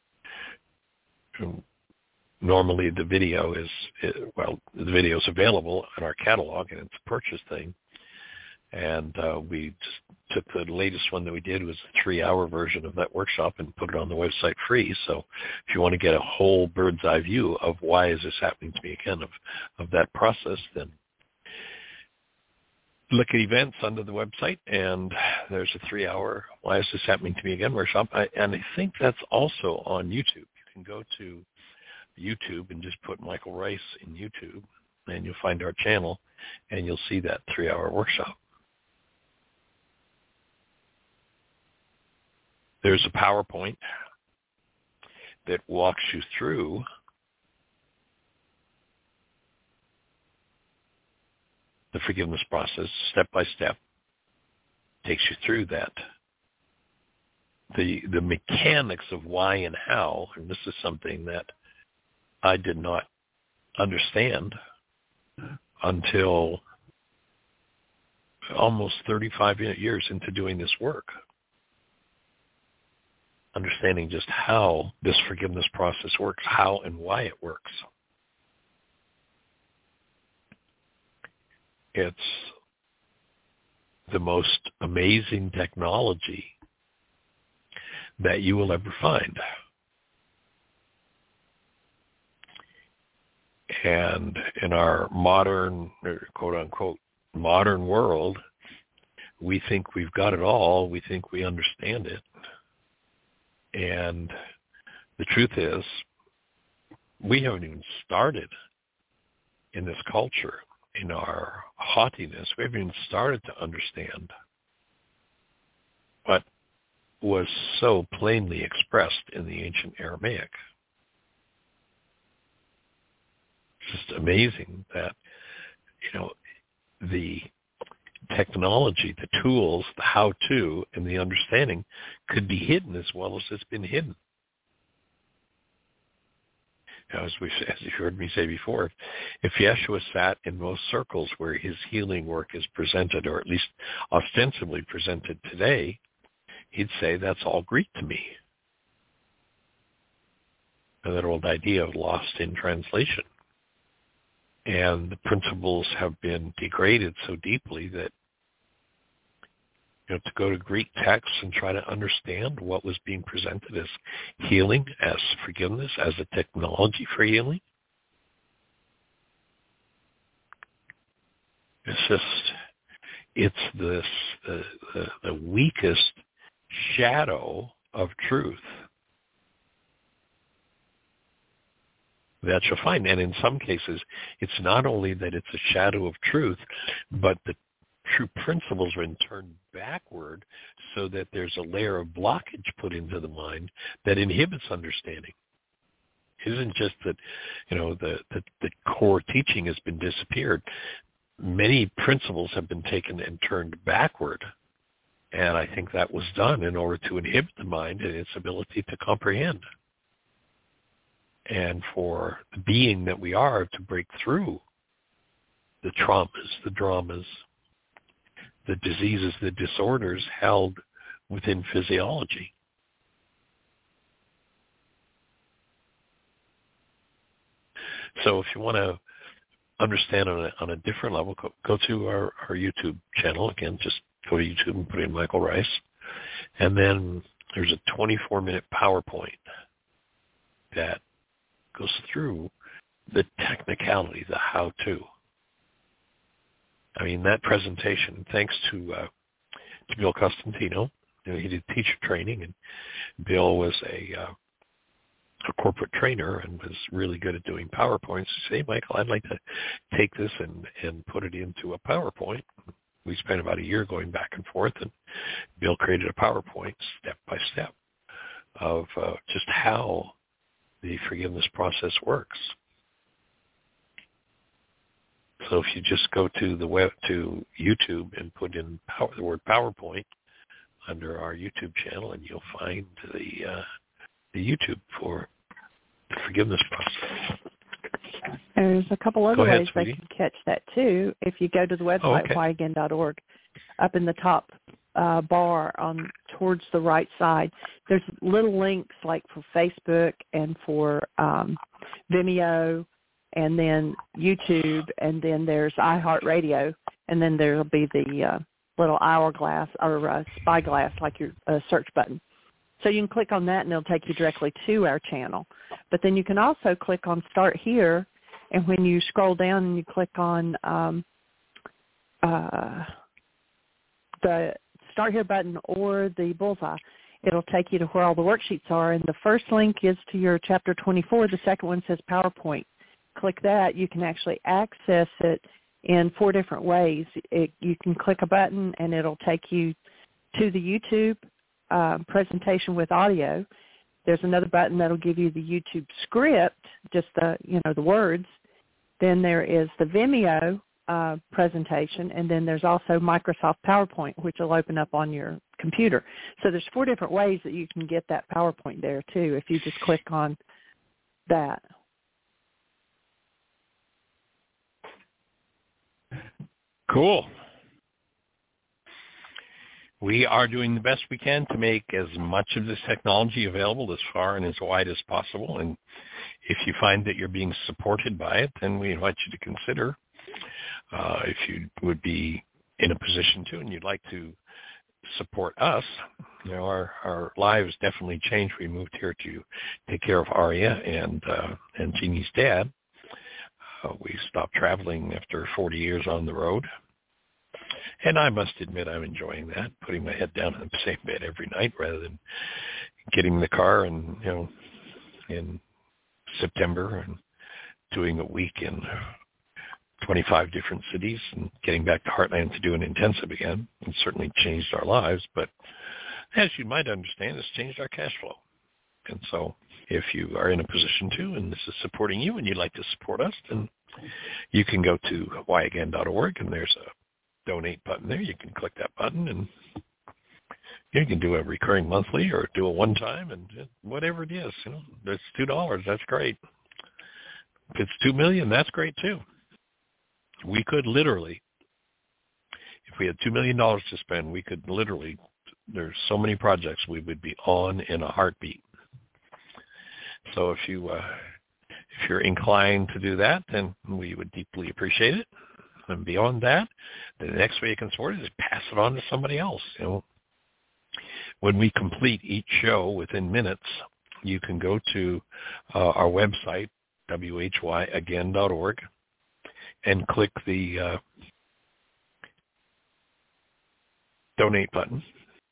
um, normally the video is, well, the video is available in our catalog, and it's a purchase thing. And uh, we just took the latest one that we did was a three-hour version of that workshop and put it on the website free. So if you want to get a whole bird's eye view of why is this happening to me again, of, of that process, then look at events under the website, and there's a three-hour Why Is This Happening to Me Again workshop. I, and I think that's also on YouTube. You can go to YouTube and just put Michael Rice in YouTube, and you'll find our channel, and you'll see that three-hour workshop. There's a PowerPoint that walks you through the forgiveness process, step by step, takes you through that. The the mechanics of why and how, and this is something that I did not understand until almost thirty-five years into doing this work. Understanding just how this forgiveness process works, how and why it works. It's the most amazing technology that you will ever find. And in our modern, quote unquote, modern world, we think we've got it all. We think we understand it. And the truth is, we haven't even started in this culture, in our haughtiness. We haven't even started to understand what was so plainly expressed in the ancient Aramaic. It's just amazing that, you know, the technology, the tools, the how-to, and the understanding could be hidden as well as it's been hidden. As we, as you heard me say before, if Yeshua sat in most circles where his healing work is presented, or at least ostensibly presented today, he'd say, that's all Greek to me. And that old idea of lost in translation. And the principles have been degraded so deeply that, you know, to go to Greek texts and try to understand what was being presented as healing, as forgiveness, as a technology for healing, it's just, it's this, the, the, the weakest shadow of truth that you'll find. And in some cases, it's not only that it's a shadow of truth, but the true principles are turned backward so that there's a layer of blockage put into the mind that inhibits understanding. It isn't just that, you know, the, the, the core teaching has been disappeared. Many principles have been taken and turned backward. And I think that was done in order to inhibit the mind and its ability to comprehend. And for the being that we are to break through the traumas, the dramas, the diseases, the disorders held within physiology. So if you want to understand on a, on a different level, go, go to our, our YouTube channel. Again, just go to YouTube and put in Michael Ryce. And then there's a twenty-four minute PowerPoint that goes through the technicality, the how-to. I mean, that presentation, thanks to, uh, to Bill Costantino, you know, he did teacher training, and Bill was a, uh, a corporate trainer and was really good at doing PowerPoints. He said, hey, Michael, I'd like to take this and, and put it into a PowerPoint. We spent about a year going back and forth, and Bill created a PowerPoint step by step of uh, just how the forgiveness process works. So if you just go to the web, to YouTube and put in power, the word PowerPoint under our YouTube channel, and you'll find the uh, the YouTube for the forgiveness process.
There's a couple other
ahead,
ways
sweetie.
they can catch that too. If you go to the website,
oh, okay.
why again dot org, up in the top uh, bar on towards the right side, there's little links like for Facebook and for um, Vimeo, and then YouTube, and then there's iHeartRadio, and then there'll be the uh, little hourglass or uh, spyglass, like your uh, search button. So you can click on that, and it'll take you directly to our channel. But then you can also click on Start Here, and when you scroll down and you click on um, uh, the Start Here button or the bullseye, it'll take you to where all the worksheets are. And the first link is to your Chapter twenty-four. The second one says PowerPoint. Click that. You can actually access it in four different ways. It, you can click a button, and it'll take you to the YouTube uh, presentation with audio. There's another button that'll give you the YouTube script, just the, you know, the words. Then there is the Vimeo uh, presentation, and then there's also Microsoft PowerPoint, which will open up on your computer. So there's four different ways that you can get that PowerPoint there, too, if you just click on that.
Cool. We are doing the best we can to make as much of this technology available as far and as wide as possible. And if you find that you're being supported by it, then we invite you to consider uh, if you would be in a position to and you'd like to support us. You know, our, our lives definitely changed. We moved here to take care of Aria and, uh, and Jeannie's dad. Uh, we stopped traveling after forty years on the road. And I must admit I'm enjoying that, putting my head down in the same bed every night rather than getting in the car and, you know, in September and doing a week in twenty-five different cities and getting back to Heartland to do an intensive again. It certainly changed our lives, but as you might understand, it's changed our cash flow. And so if you are in a position to, and this is supporting you and you'd like to support us, then you can go to why again dot org, and there's a donate button there. You can click that button, and you can do a recurring monthly or do a one time, and whatever it is. You know, it's two dollars. That's great. If it's two million, that's great too. We could literally, if we had two million dollars to spend, we could literally. There's so many projects we would be on in a heartbeat. So if you uh, if you're inclined to do that, then we would deeply appreciate it. And beyond that, the next way you can support it is pass it on to somebody else. You know, when we complete each show within minutes, you can go to uh, our website, w h y again dot org, and click the uh, donate button,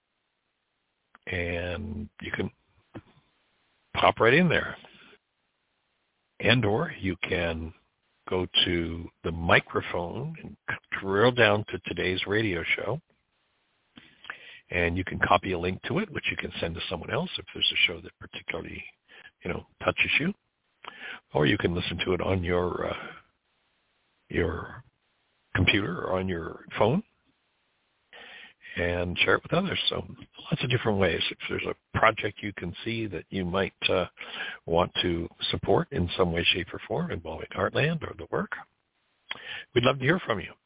and you can pop right in there. And or you can go to the microphone and drill down to today's radio show, and you can copy a link to it, which you can send to someone else if there's a show that particularly, you know, touches you, or you can listen to it on your uh, your computer or on your phone and share it with others. So lots of different ways. If there's a project you can see that you might uh, want to support in some way, shape, or form involving Heartland or the work, we'd love to hear from you.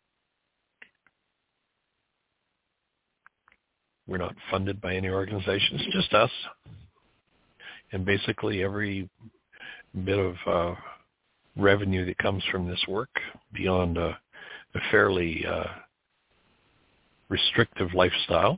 We're not funded by any organizations, just us. And basically every bit of uh, revenue that comes from this work, beyond a, a fairly uh, restrictive lifestyle,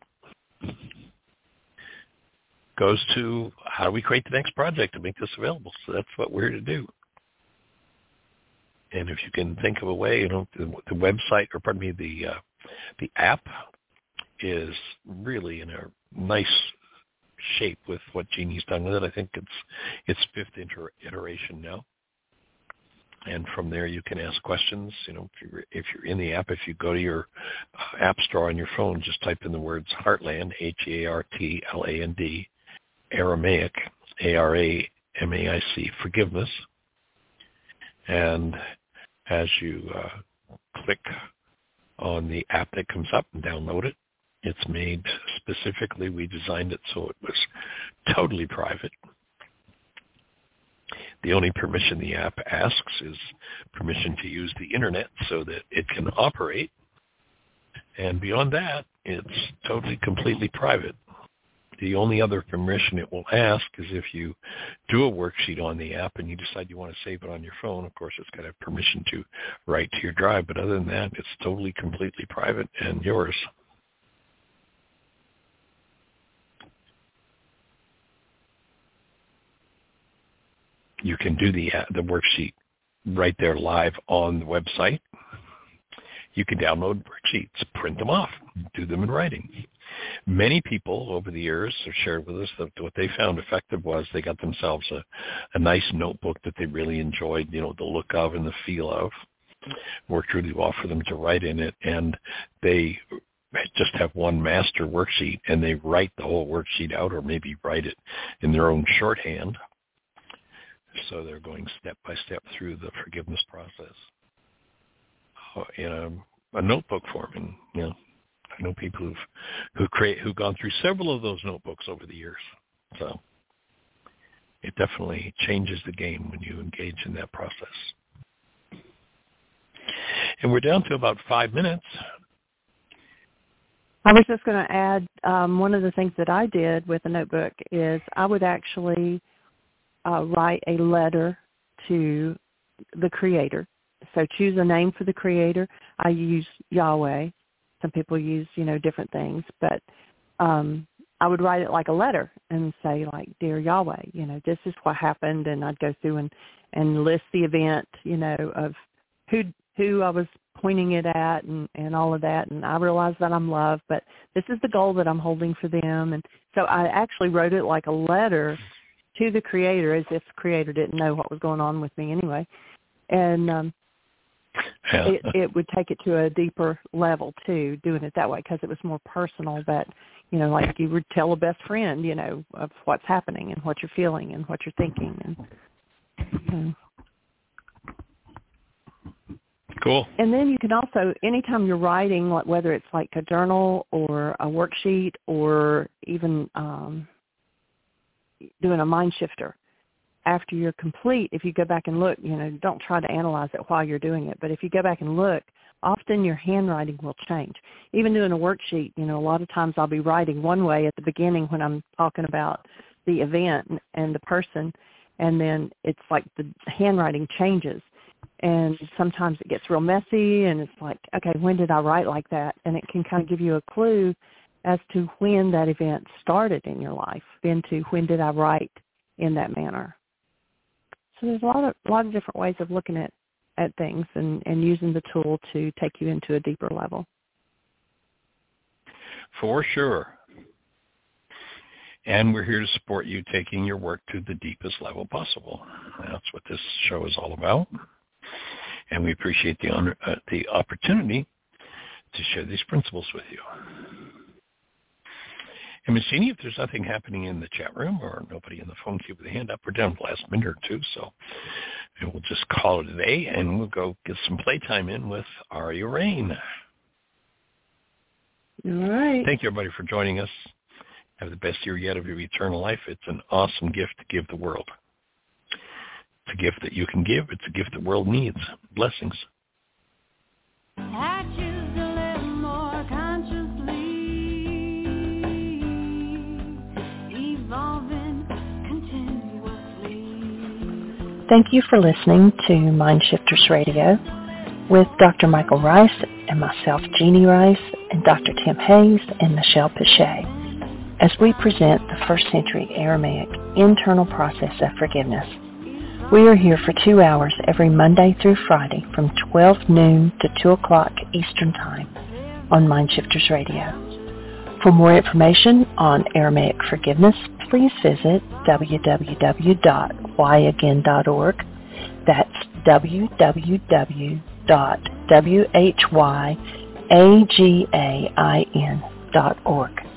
goes to how do we create the next project to make this available. So that's what we're here to do. And if you can think of a way, you know, the, the website, or pardon me, the uh, the app is really in a nice shape with what Jeannie's done with it. I think it's its fifth inter- iteration now. And from there, you can ask questions. You know, if you're, if you're in the app, if you go to your uh, app store on your phone, just type in the words Heartland, H E A R T L A N D, Aramaic, A R A M A I C, forgiveness. And as you uh, click on the app that comes up and download it, it's made specifically, we designed it so it was totally private. The only permission the app asks is permission to use the internet so that it can operate. And beyond that, it's totally, completely private. The only other permission it will ask is if you do a worksheet on the app and you decide you want to save it on your phone. Of course, it's got to have permission to write to your drive. But other than that, it's totally, completely private and yours. You can do the uh, the worksheet right there live on the website. You can download worksheets, print them off, do them in writing. Many people over the years have shared with us that what they found effective was they got themselves a, a nice notebook that they really enjoyed, you know, the look of and the feel of. Worked really well for them to write in it, and they just have one master worksheet, and they write the whole worksheet out, or maybe write it in their own shorthand. So they're going step by step through the forgiveness process in a, a notebook form. And you know, I know people who've who create who've gone through several of those notebooks over the years. So it definitely changes the game when you engage in that process. And we're down to about five minutes.
I was just going to add, um, one of the things that I did with a notebook is I would actually Uh, write a letter to the Creator. So choose a name for the Creator. I use Yahweh. Some people use, you know, different things, but um, I would write it like a letter and say, like, Dear Yahweh, you know, this is what happened, and I'd go through and, and list the event, you know, of who who I was pointing it at and, and all of that, and I realized that I'm loved, but this is the goal that I'm holding for them. And so I actually wrote it like a letter to the Creator, as if the Creator didn't know what was going on with me anyway. And um, yeah. it, it would take it to a deeper level, too, doing it that way, because it was more personal. That, you know, like you would tell a best friend, you know, of what's happening and what you're feeling and what you're thinking. And you know.
Cool.
And then you can also, anytime you're writing, like whether it's like a journal or a worksheet or even um, doing a mind shifter, after you're complete, if you go back and look, you know, don't try to analyze it while you're doing it, but if you go back and look, often your handwriting will change. Even doing a worksheet, you know, a lot of times I'll be writing one way at the beginning when I'm talking about the event and the person, and then it's like the handwriting changes. And sometimes it gets real messy, and it's like, okay, when did I write like that? And it can kind of give you a clue as to when that event started in your life, then to when did I write in that manner. So there's a lot of a lot of different ways of looking at, at things and, and using the tool to take you into a deeper level.
For sure. And we're here to support you taking your work to the deepest level possible. That's what this show is all about. And we appreciate the honor, uh, the opportunity to share these principles with you. And Miz Jeannie, if there's nothing happening in the chat room or nobody in the phone queue with a hand up, we're down to the last minute or two, so we'll just call it a day, and we'll go get some playtime in with Aria Rain.
All right.
Thank you, everybody, for joining us. Have the best year yet of your eternal life. It's an awesome gift to give the world. It's a gift that you can give. It's a gift the world needs. Blessings.
I choose to live more consciously, evolving continuously.
Thank you for listening to Mind Shifters Radio with Doctor Michael Ryce and myself, Jeannie Ryce, and Doctor Tim Hayes and Michelle Pichet, as we present the first century Aramaic internal process of forgiveness. We are here for two hours every Monday through Friday from twelve noon to two o'clock Eastern Time on Mind Shifters Radio. For more information on Aramaic forgiveness, please visit w w w dot why again dot org. That's w w w dot whyagain dot org.